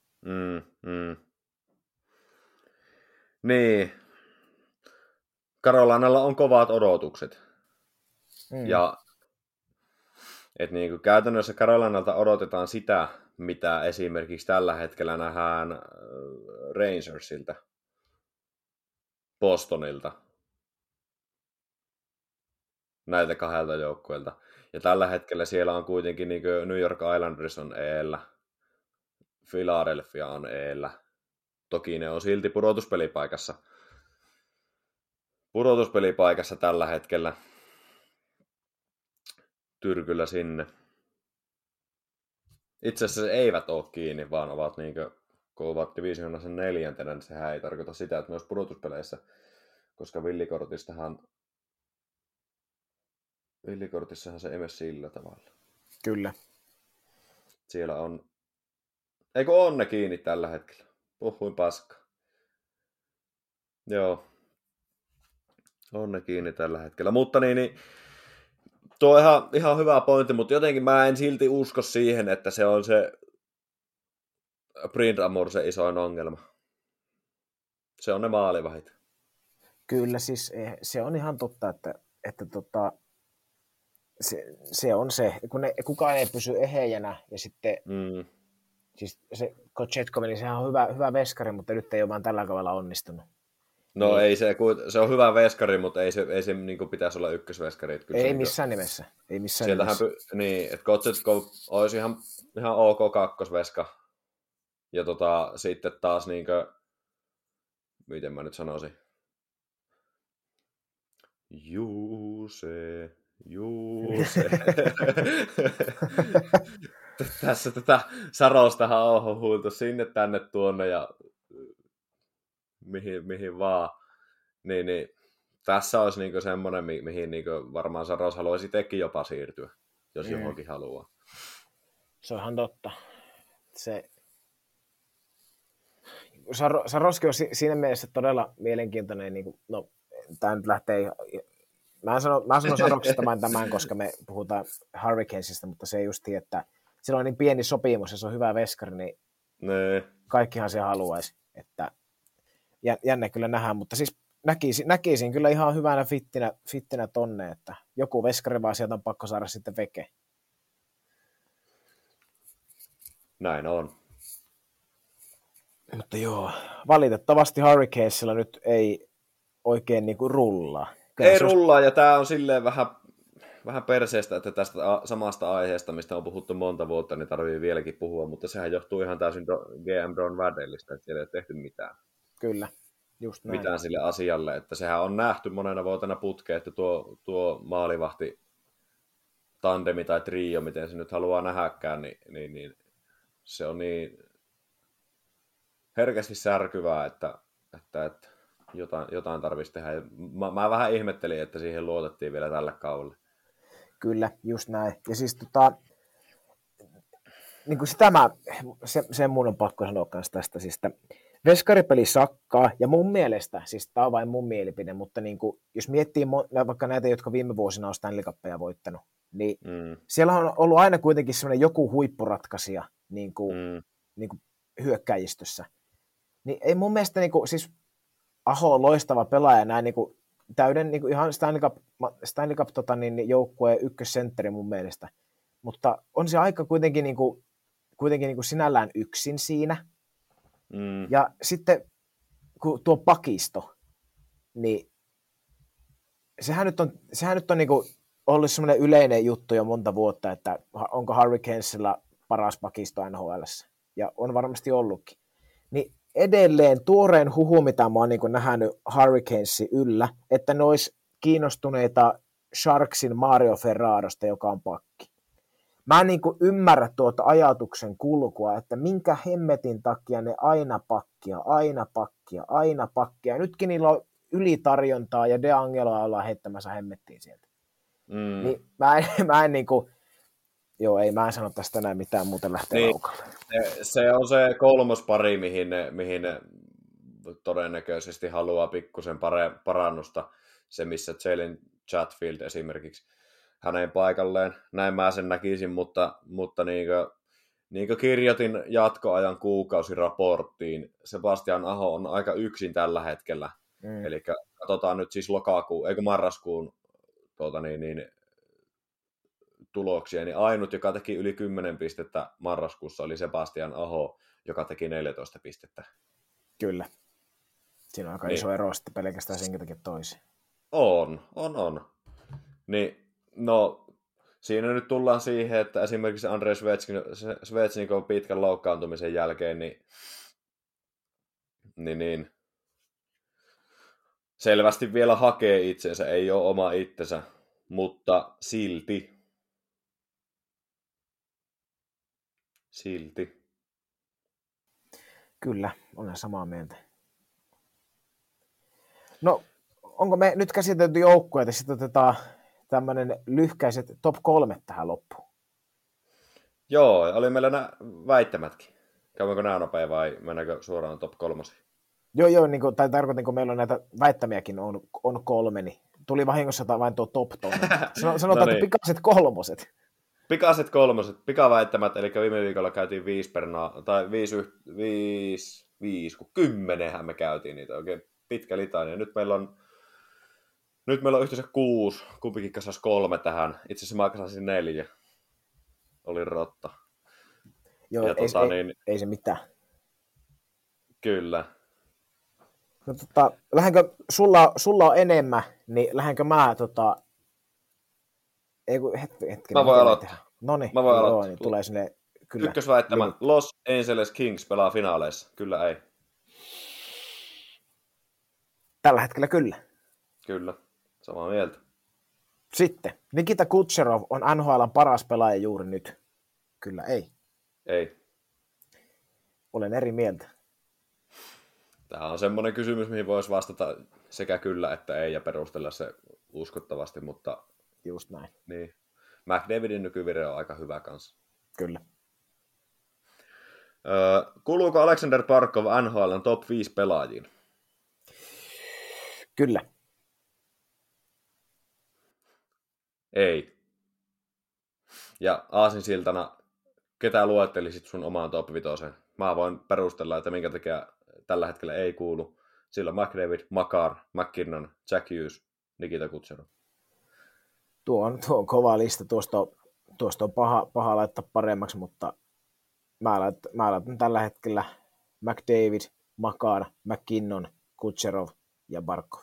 Niin. Carolinalla on kovat odotukset. Ja et niin kuin käytännössä Carolinalta odotetaan sitä, mitä esimerkiksi tällä hetkellä nähdään Rangersilta, Bostonilta, näiltä kahdelta joukkueilta. Ja tällä hetkellä siellä on kuitenkin niin kuin New York Islanders on eellä, Philadelphia on eellä. Toki ne on silti pudotuspelipaikassa tällä hetkellä. Tyrkyllä sinne. Itse asiassa eivät ole kiinni, vaan ovat niinkö, kun ovat divisioonassa 4, niin sehän ei tarkoita sitä, että myös pudotuspeleissä, koska villikortissahan se ei mene sillä tavalla. Kyllä. Siellä on, eikö on ne kiinni tällä hetkellä? Puhuin paskaa. Joo. On ne kiinni tällä hetkellä, mutta niin tuo on ihan hyvä pointti, mutta jotenkin mä en silti usko siihen, että se on se Brindamore se isoin ongelma. Se on ne maalivahdit. Kyllä, siis se on ihan totta, että se on se, kun kukaan ei pysy ehejänä, ja sitten siis se Kochetkov, niin sehän on hyvä veskari, mutta nyt ei ole vaan tällä kaudella onnistunut. No niin. Ei se on hyvä veskari, mutta ei se niin kuin pitäisi olla ykkösveskari. Ei missään nimessä. Niin, että Kochetkov olisi ihan ok kakkosveska. Ja sitten taas niinkö, miten mä nyt sanoisin? Juuse. Tässä tätä Sarostahan on huultu sinne tänne tuonne ja mihin vaan. Niin, tässä olisi niinku semmoinen, mihin niinku varmaan Saros haluaisi itsekin jopa siirtyä, jos johonkin haluaa. Se on ihan totta. Saroskin on siinä mielessä todella mielenkiintoinen. Niin no, tämä nyt lähtee. Mä sanon Saroksesta tämän, koska me puhutaan Hurricanesista, mutta se just, että sillä on niin pieni sopimus ja se on hyvä veskari, niin kaikkihan se haluaisi. Että jännä kyllä nähdään, mutta siis näkisin kyllä ihan hyvänä fittinä tonne, että joku veskari vaan sieltä on pakko saada sitten veke. Näin on. Mutta joo, valitettavasti Hurricanesilla nyt ei oikein niinku rullaa. Ei rullaa, ja tämä on silleen vähän perseestä, että tästä samasta aiheesta, mistä on puhuttu monta vuotta, niin tarvii vieläkin puhua, mutta sehän johtuu ihan täysin GM Don Waddellista, että siellä ei ole tehty mitään. Kyllä, just näin. Mitään sille asialle, että sehän on nähty monena vuotena putkeen, että tuo maalivahti tandemi tai trio, miten se nyt haluaa nähdäkään, niin se on niin herkästi särkyvää, että jotain tarvitsisi tehdä. Mä vähän ihmettelin, että siihen luotettiin vielä tällä kaudella. Kyllä, just näin. Ja siis niin kuin sen mun on pakko sanoa kanssa tästä, siis veskaripeli sakkaa, ja mun mielestä, siis tämä on vain mun mielipide, mutta niin kuin, jos miettii vaikka näitä, jotka viime vuosina on Stanley Cupia voittanut, niin siellä on ollut aina kuitenkin semmoinen joku huippuratkaisija niin kuin hyökkäjistössä. Niin ei mun mielestä, niin kuin, siis Aho on loistava pelaaja, näin niin kuin, täyden niin kuin ihan Stanley Cup joukkueen ykkössentteri mun mielestä, mutta on se aika kuitenkin, niin kuin sinällään yksin siinä. Ja sitten kun tuo pakisto, niin sehän nyt on niin kuin ollut semmoinen yleinen juttu jo monta vuotta, että onko Hurricanesilla paras pakisto NHL:ssä, ja on varmasti ollutkin. Niin edelleen tuoreen huhu, mitä mä oon niin kuin nähnyt Hurricanesin yllä, että ne olisi kiinnostuneita Sharksin Mario Ferrarosta, joka on pakki. Mä en niin kuin ymmärrä tuota ajatuksen kulkua, että minkä hemmetin takia ne aina pakkia. Nytkin niillä on ylitarjontaa ja De Angeloa ollaan heittämässä hemmettiin sieltä. Niin mä en niin kuin, mä en sano tästä enää mitään muuta lähteä niin, laukalle. Se on se kolmospari, mihin ne todennäköisesti haluaa pikkusen parannusta. Se, missä Jalen Chatfield esimerkiksi hänen paikalleen. Näin mä sen näkisin, mutta niin kuin kirjoitin jatkoajan kuukausiraporttiin, Sebastian Aho on aika yksin tällä hetkellä. Eli katsotaan nyt siis marraskuun tuloksia, niin ainut, joka teki yli 10 pistettä marraskuussa, oli Sebastian Aho, joka teki 14 pistettä. Kyllä. Siinä on aika iso ero sitten pelkästään senkin takia toisiin. On. Niin, no, siinä nyt tullaan siihen, että esimerkiksi Andrei Svechnikov pitkän loukkaantumisen jälkeen, niin selvästi vielä hakee itsensä, ei ole oma itsensä, mutta silti. Kyllä, olen samaa mieltä. No, onko me nyt käsitelty joukkueita, sitten otetaan tämmöinen lyhkäiset top 3 tähän loppuun? Joo, oli meillä nämä väittämätkin. Käydäänkö nämä nopea vai mennäänkö suoraan top 3? Joo, niin kuin, tai tarkoitin, kun meillä on näitä väittämiäkin on 3, niin tuli vahingossa vain tuo top 3. Sanotaan, no niin. Että pikaiset 3. Pikaiset 3, pikaväittämät, eli viime viikolla käytiin 5 kun 10 me käytiin niitä, oikein pitkä litania. Nyt meillä on yhteensä 6, kumpikin kasasi 3 tähän. Itse asiassa mä kasasin 4. Oli rotta. Joo, ja ei se mitään. Kyllä. No lähdenkö, sulla on enemmän, niin lähdenkö mä hetki. Mä voin aloittaa. Noniin, niin tulee sinne kyllä. Ykkösväittämä, Los Angeles Kings pelaa finaaleissa. Kyllä ei. Tällä hetkellä kyllä. Kyllä, samaa mieltä. Sitten, Nikita Kucherov on NHL:n paras pelaaja juuri nyt. Kyllä ei. Ei. Olen eri mieltä. Tämä on semmoinen kysymys, mihin voisi vastata sekä kyllä että ei ja perustella se uskottavasti, mutta... Just näin. Niin. McDavidin nykyvire on aika hyvä kanssa. Kyllä. Kuuluuko Alexander Barkov NHL:n top 5 pelaajiin? Kyllä. Ei. Ja aasinsiltana, ketä luettelisit sun omaan top 5? Mä voin perustella, että minkä takia tällä hetkellä ei kuulu. Sillä on McDavid, Makar, McKinnon, Jack Hughes, Nikita Kucherov. Tuo on kova lista. Tuosta on paha laittaa paremmaksi, mutta mä laitan tällä hetkellä McDavid, Makar, McKinnon, Kucherov ja Barkov.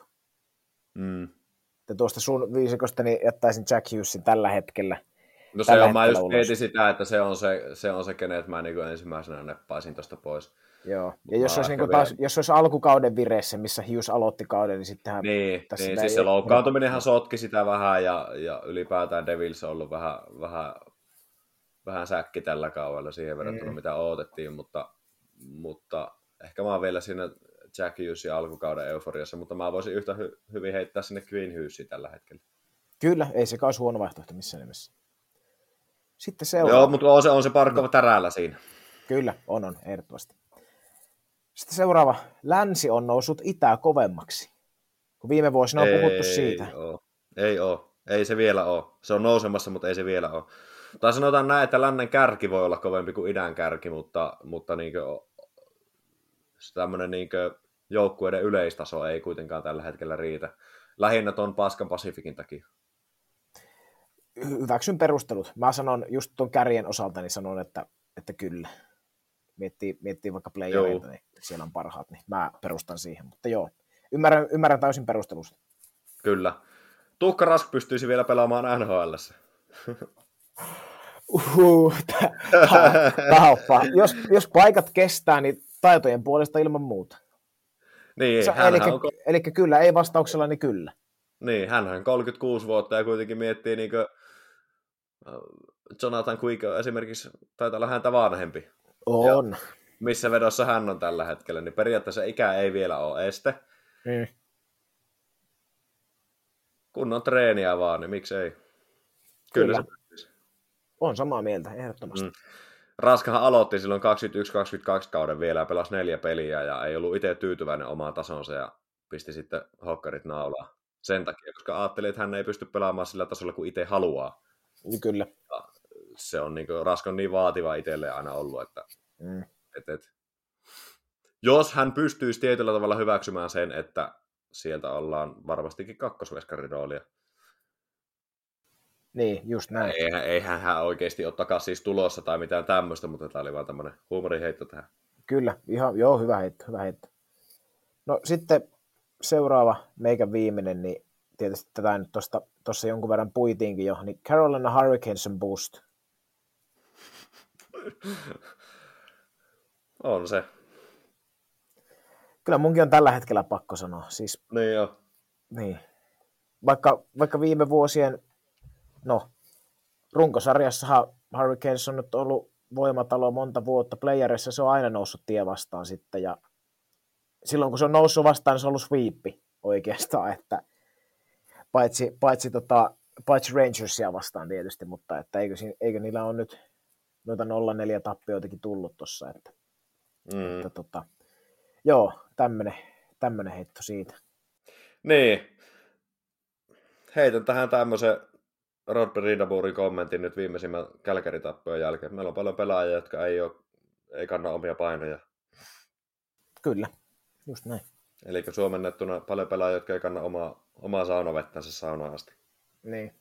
Ja tuosta sun viisikosta niin jättäisin Jack Hughesin tällä hetkellä. No se on, mä just mietin sitä, että se on se kenet mä niin ensimmäisenä neppaisin tuosta pois. Joo, ja jos olisi alkukauden vireessä, missä Hughes aloitti kauden, niin sittenhän... Niin siis se loukkaantuminenhan sotki sitä vähän, ja ylipäätään Devils on ollut vähän säkki tällä kaudella siihen verrattuna, mitä odotettiin, mutta ehkä mä oon vielä siinä Jack Hughesin alkukauden euforiassa, mutta mä voisin yhtä hyvin heittää sinne Quinn Hughesia tällä hetkellä. Kyllä, ei se olisi huono vaihtoehto missään nimessä. Sitten seuraava. Joo, mutta on se Barkov täräällä siinä. Kyllä, on, ehdottomasti. Sitten seuraava. Länsi on noussut itää kovemmaksi. Kun viime vuosina on puhuttu siitä. Ei ole. Ei se vielä ole. Se on nousemassa, mutta ei se vielä ole. Tai sanotaan näin, että lännen kärki voi olla kovempi kuin idän kärki, mutta tämmöinen joukkueiden yleistaso ei kuitenkaan tällä hetkellä riitä. Lähinnä tuon paskan Pasifikin takia. Hyväksyn perustelut. Mä sanon just tuon kärjen osalta, niin sanon, että kyllä. Miettii vaikka playereita, niin siellä on parhaat, niin mä perustan siihen. Mutta joo, ymmärrän täysin perustelusta. Kyllä. Tuukka Rask pystyisi vielä pelaamaan NHL:ssä. Jos paikat kestää, niin taitojen puolesta ilman muuta. Niin, eli kyllä, ei vastauksella, niin kyllä. Niin, hänhän on 36 vuotta ja kuitenkin miettii Jonathan Quick esimerkiksi taitaa olla häntä vanhempi. On. Ja missä vedossa hän on tällä hetkellä, niin periaatteessa ikä ei vielä ole este. Kun on treeniä vaan, niin miksei. Kyllä. On samaa mieltä, ehdottomasti. Raskahan aloitti silloin 21-22 kauden vielä ja pelasi 4 peliä ja ei ollut itse tyytyväinen omaan tasonsa ja pisti sitten hokkarit naulaan. Sen takia, koska ajattelin, että hän ei pysty pelaamaan sillä tasolla kuin itse haluaa. Kyllä. Ja se on Rask on niin vaativa itselleen aina ollut, että jos hän pystyisi tietyllä tavalla hyväksymään sen, että sieltä ollaan varmastikin kakkosveskariroolia. Niin, just näin. Eihän hän oikeasti ole takaisin siis tulossa tai mitään tämmöistä, mutta tämä oli vaan tämmöinen huumoriheitto tähän. Kyllä, hyvä heitto. No sitten seuraava, meikän viimeinen, niin tietysti tätä nyt tuossa jonkun verran puitiinkin jo, niin Carolina Hurricanes on boost. On se. Kyllä munkin on tällä hetkellä pakko sanoa. Siis, niin joo. Niin. Vaikka viime vuosien, runkosarjassahan Hurricanes on nyt ollut voimatalo monta vuotta. Playerissa se on aina noussut tie vastaan sitten, ja silloin kun se on noussut vastaan, niin se on ollut sweepi oikeastaan, että paitsi Rangersia vastaan tietysti, mutta että eikö niillä ole nyt noita 0-4 tappioitakin tullut tuossa, että joo, tämmönen heitto siitä. Niin. Heitän tähän tämmöisen Rod Brindaburin kommentin nyt viimeisimmän Kälkäri-tappion jälkeen. Meillä on paljon pelaajia, jotka ei kanna omia painoja. Kyllä, just näin. Eli suomennettuna paljon pelaajia, jotka ei kanna omaa saunavettänsä saunaan asti. Niin.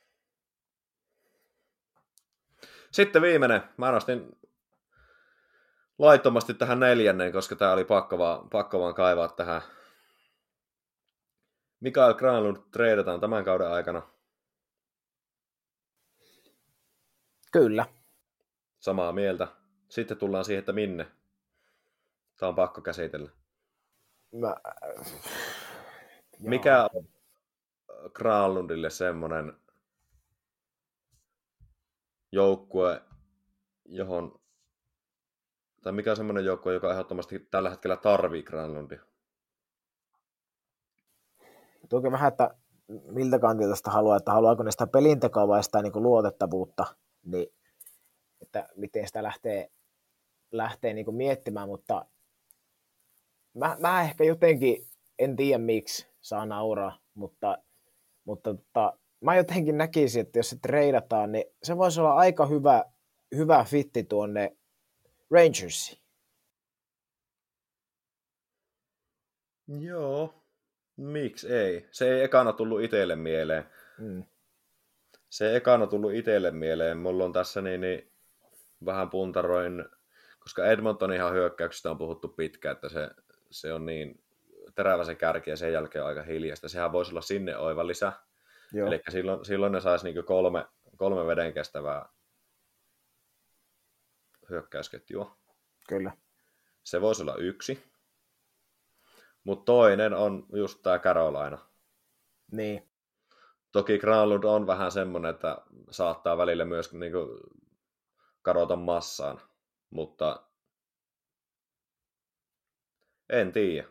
Sitten viimeinen. Mä nostin laittomasti tähän 4, koska tää oli pakko vaan kaivaa tähän. Mikael Granlund treidataan tämän kauden aikana. Kyllä. Samaa mieltä. Sitten tullaan siihen, että minne. Tää on pakko käsitellä. Mikä on Granlundille semmonen joukkue, tai mikä on semmoinen joukkue, joka ehdottomasti tällä hetkellä tarvii Granlundia? Tuokin vähän, että miltä kantilta sitä haluaa, että haluaako ne sitä pelintekoa vai sitä niin kuin luotettavuutta, niin että miten sitä lähtee niin kuin miettimään, mutta mä ehkä jotenkin, en tiedä miksi, saa nauraa, mutta mä jotenkin näkisin, että jos se treidataan, niin se voisi olla aika hyvä fitti tuonne Rangersiin. Joo, miksi ei? Se ei ekana tullut itselle mieleen. Mulla on tässä niin vähän puntaroin, koska Edmontonin hyökkäyksistä on puhuttu pitkään, että se on niin terävä se kärki ja sen jälkeen aika hiljaista. Sehän voisi olla sinne oiva lisä. Eli silloin ne saisi niin kolme veden kestävää hyökkäysketjua. Kyllä. Se voisi olla yksi. Mutta toinen on just tämä Carolina. Niin. Toki Granlund on vähän semmoinen, että saattaa välillä myös niinku kadota massaan, mutta en tiedä.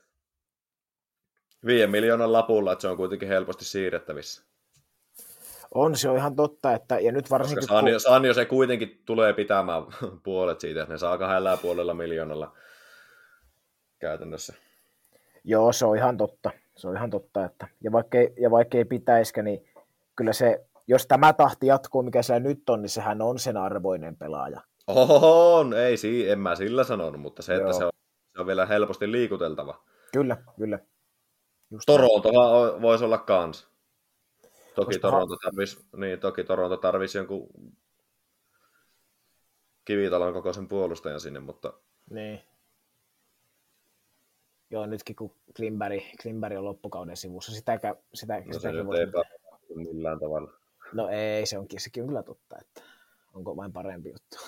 5 miljoonan lapulla, että se on kuitenkin helposti siirrettävissä. Se on ihan totta, että, ja nyt Koska varsinkin Sanjo se kuitenkin tulee pitämään puolet siitä, että ne saa 2,5 miljoonalla käytännössä. Joo, se on ihan totta. Että, ja vaikka ei pitäisikään, niin kyllä se, jos tämä tahti jatkuu, mikä siellä nyt on, niin sehän on sen arvoinen pelaaja. En mä sillä sanonut, mutta se, että se on vielä helposti liikuteltava. Kyllä. Torontohan voisi olla kans. Toki Toronto tarvisi jonkun kivitalon kokoisen puolustajan sinne, mutta... Niin. Joo, nytkin kun Klimberg on loppukauden sivussa, sitäkin voi... ei millään tavalla. No ei, sekin on kyllä totta, että onko vain parempi juttu.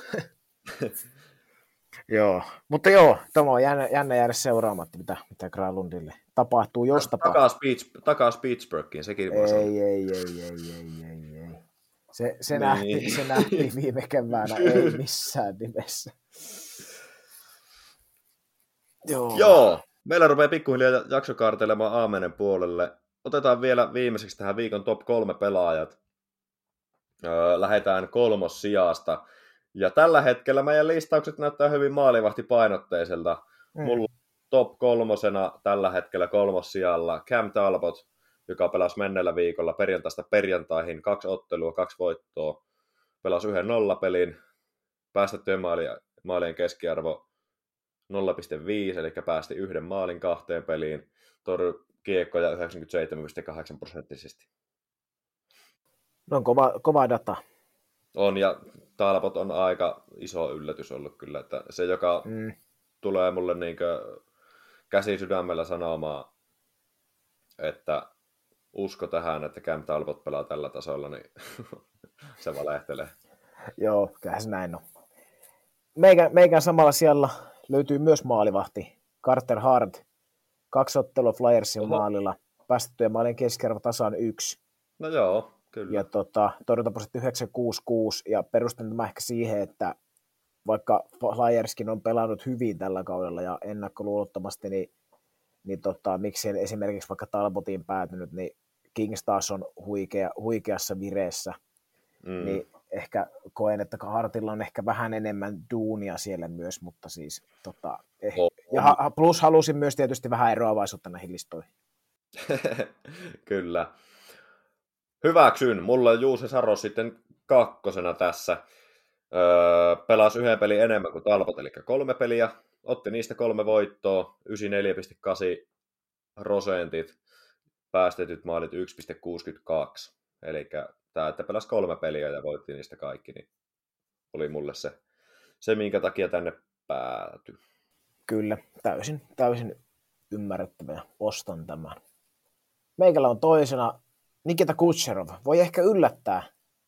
Joo, mutta tämä on jännä jäädä seuraamatta, mitä Granlundille tapahtuu, jos tapahtuu. Takas Pittsburghiin, sekin voisi Ei. Se nähtiin viime keväänä, ei missään nimessä. Joo, meillä rupeaa pikkuhiljaa jakso kaartelemaan aamenen puolelle. Otetaan vielä viimeiseksi tähän viikon top 3 pelaajat. Lähdetään 3. sijasta. Ja tällä hetkellä meidän listaukset näyttää hyvin maalivahtipainotteiselta. Mulla on top 3 tällä hetkellä 3. sijalla Cam Talbot, joka pelasi menneellä viikolla perjantaista perjantaihin 2 ottelua, 2 voittoa. Pelasi 1 nollapelin, päästettyjen maalien keskiarvo 0,5, eli päästi 1 maalin 2 peliin, torjui kiekkoja 97,8%. No on kova data. On, ja Talbot on aika iso yllätys ollut kyllä, että se, joka tulee mulle niinkö käsi sydämellä sanomaan, että usko tähän, että Cam Talbot pelaa tällä tasolla, niin se valehtelee. Joo, kyllähän se näin on. Meikän samalla siellä löytyy myös maalivahti, Carter Hart, 2 ottelua Flyersin maalilla, päästettyjen maalien keskiarvo tasan 1. No joo, kyllä. Ja torjuntaprosentti 9,66, ja perustan tämä ehkä siihen, että vaikka Flyerskin on pelannut hyvin tällä kaudella ja ennakkoluulottomasti, niin miksi esimerkiksi vaikka Talbotiin päätynyt, niin Kings taas on huikeassa vireessä, niin ehkä koen, että Hartilla on ehkä vähän enemmän duunia siellä myös, mutta siis ja plus halusin myös tietysti vähän eroavaisuutta näihin listoihin. Kyllä. Hyväksyn. Mulla on Juuse Saros sitten 2. tässä. Pelasi 1 pelin enemmän kuin Talbot, eli 3 peliä. Otti niistä 3 voittoa, 94,8%, päästetyt maalit 1,62. Eli tämä, että pelasi 3 peliä ja voitti niistä kaikki, niin oli mulle se minkä takia tänne päätyi. Kyllä, täysin ymmärrettävä ja ostan tämän. Meikällä on toisena Nikita Kucherov. Voi ehkä yllättää.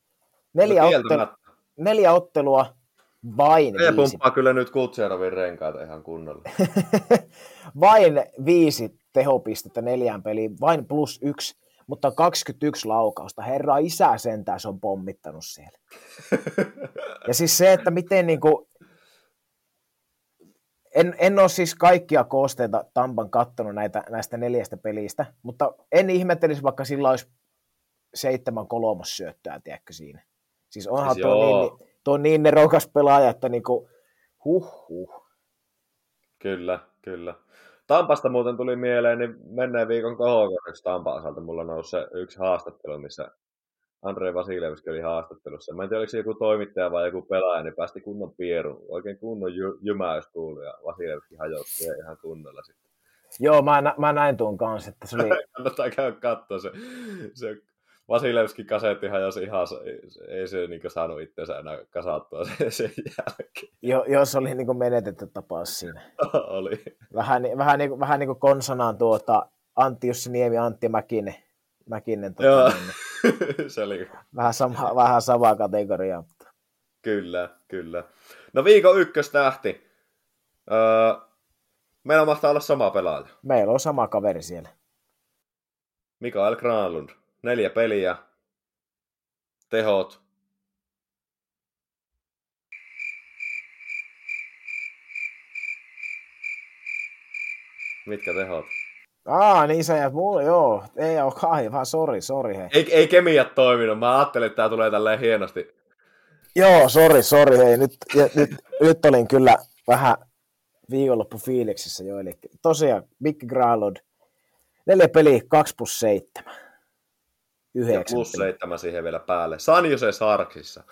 4 ottelua, vain 5. Pumppaa kyllä nyt Kucherovin renkaita ihan kunnolla. Vain 5 tehopistettä 4 peliin, vain +1, mutta 21 laukausta. Herra isä sentään se on pommittanut siellä. Ja siis se, että miten niinku... En ole siis kaikkia koosteita Tampan kattonut näistä 4 pelistä, mutta en ihmettelisi, vaikka sillä olisi 7 kolmossyöttöä, tiedätkö siinä. Siis onhan siis tuo niin nerokas pelaaja, että niinku Kyllä. Tampasta muuten tuli mieleen, niin menneen viikon kohokohdaksi Tampan osalta mulla nousi se yksi haastattelu, missä Andrei Vasilevski oli haastattelussa. Mä en tiedä, oliko se joku toimittaja vai joku pelaaja, niin päästi kunnon pierun. Oikein kunnon jymäys kuului ja Vasilevski hajotti ihan kunnolla sitten. Joo, mä näin tuon kanssa, että se oli... Kannattaa käydä katsoa se Vasilevskin kasetti hajosi ihan, ei se niin saanut itseänsä enää kasattua sen jälkeen. Joo, se oli niin menetetty tapaus siinä. Oli. Vähän niin kuin konsanaan Antti Jussi Niemi, Antti Mäkinen. Joo, se oli. Vähän samaa kategoriaa. Kyllä. No viikon ykköstähti. Meillä mahtaa olla sama pelaaja. Meillä on sama kaveri siellä. Mikael Granlund. 4 peliä. Tehot. Mitkä tehot? Niin sä jäät mulle, joo. Ei oo vaan sori hei. Ei kemiat toiminut, mä ajattelin, että tää tulee tälleen hienosti. Joo, sori hei. Nyt olin kyllä vähän viikonloppufiiliksissä jo. Eli tosiaan Big Graalod, 4 peliä, 2+7. 9 ja +7 siihen vielä päälle. San Jose Sharksissa.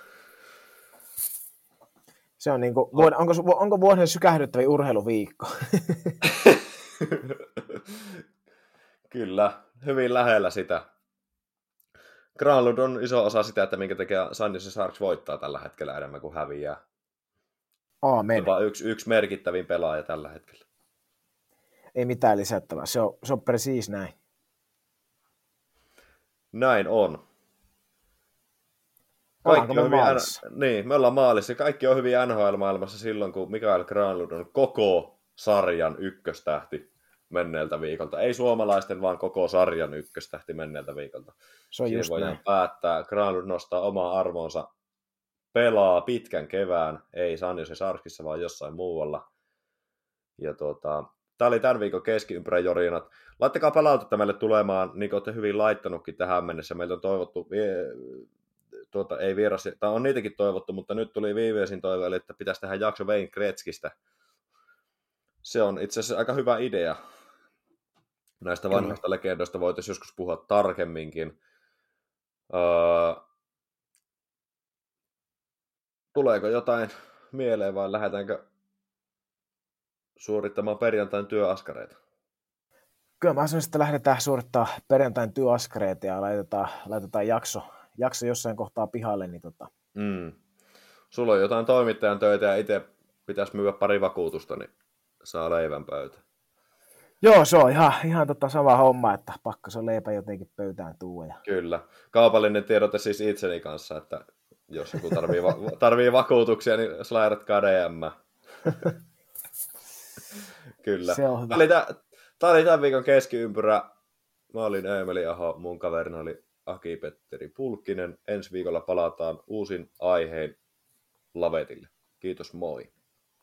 Se on niinku, onko vuoden sykähdyttävin urheiluviikko? Kyllä, hyvin lähellä sitä. Granlund on iso osa sitä, että minkä takia San Jose Sharks voittaa tällä hetkellä enemmän kuin häviää. Aamen. Jopa yksi merkittävin pelaaja tällä hetkellä. Ei mitään lisättävää, se on precis näin. Näin on. Me ollaan maalissa. Kaikki on hyvin NHL-maailmassa silloin, kun Mikael Granlund on koko sarjan ykköstähti menneeltä viikolta. Ei suomalaisten, vaan koko sarjan ykköstähti menneeltä viikolta. Se on just voidaan näin. päättää. Granlund nostaa omaa arvonsa, pelaa pitkän kevään, ei San Jose Sharksissa, vaan jossain muualla. Ja tämä oli tämän viikon keskiympärän jorinat. Laittakaa palautetta meille tulemaan, niin kuin olette hyvin laittanutkin tähän mennessä. Meiltä on toivottu, ei vieras, tai on niitäkin toivottu, mutta nyt tuli viimeisin toive, eli että pitäisi tehdä jakso Wayne Gretzkistä. Se on itse asiassa aika hyvä idea. Näistä vanhoista legendoista voitaisiin joskus puhua tarkemminkin. Tuleeko jotain mieleen vai lähdetäänkö suorittamaan perjantain työaskareita? Kyllä mä sanoisin, että lähdetään suorittamaan perjantain työaskareita ja laitetaan jakso jossain kohtaa pihalle. Niin Sulla on jotain toimittajan töitä ja itse pitäisi myydä pari vakuutusta, niin saa leivän pöytä. Joo, se on ihan sama homma, että pakko se on leipä jotenkin pöytään tuua. Kyllä. Kaupallinen tiedote siis itseni kanssa, että jos joku tarvii vakuutuksia, niin slaidatkaa DM. Kyllä. Se on hyvä. Tämä oli tämän viikon keskiympyrä. Mä olin Eemeli Aho, mun kaverina oli Aki-Petteri Pulkkinen. Ensi viikolla palataan uusin aihein Lavetille. Kiitos, moi.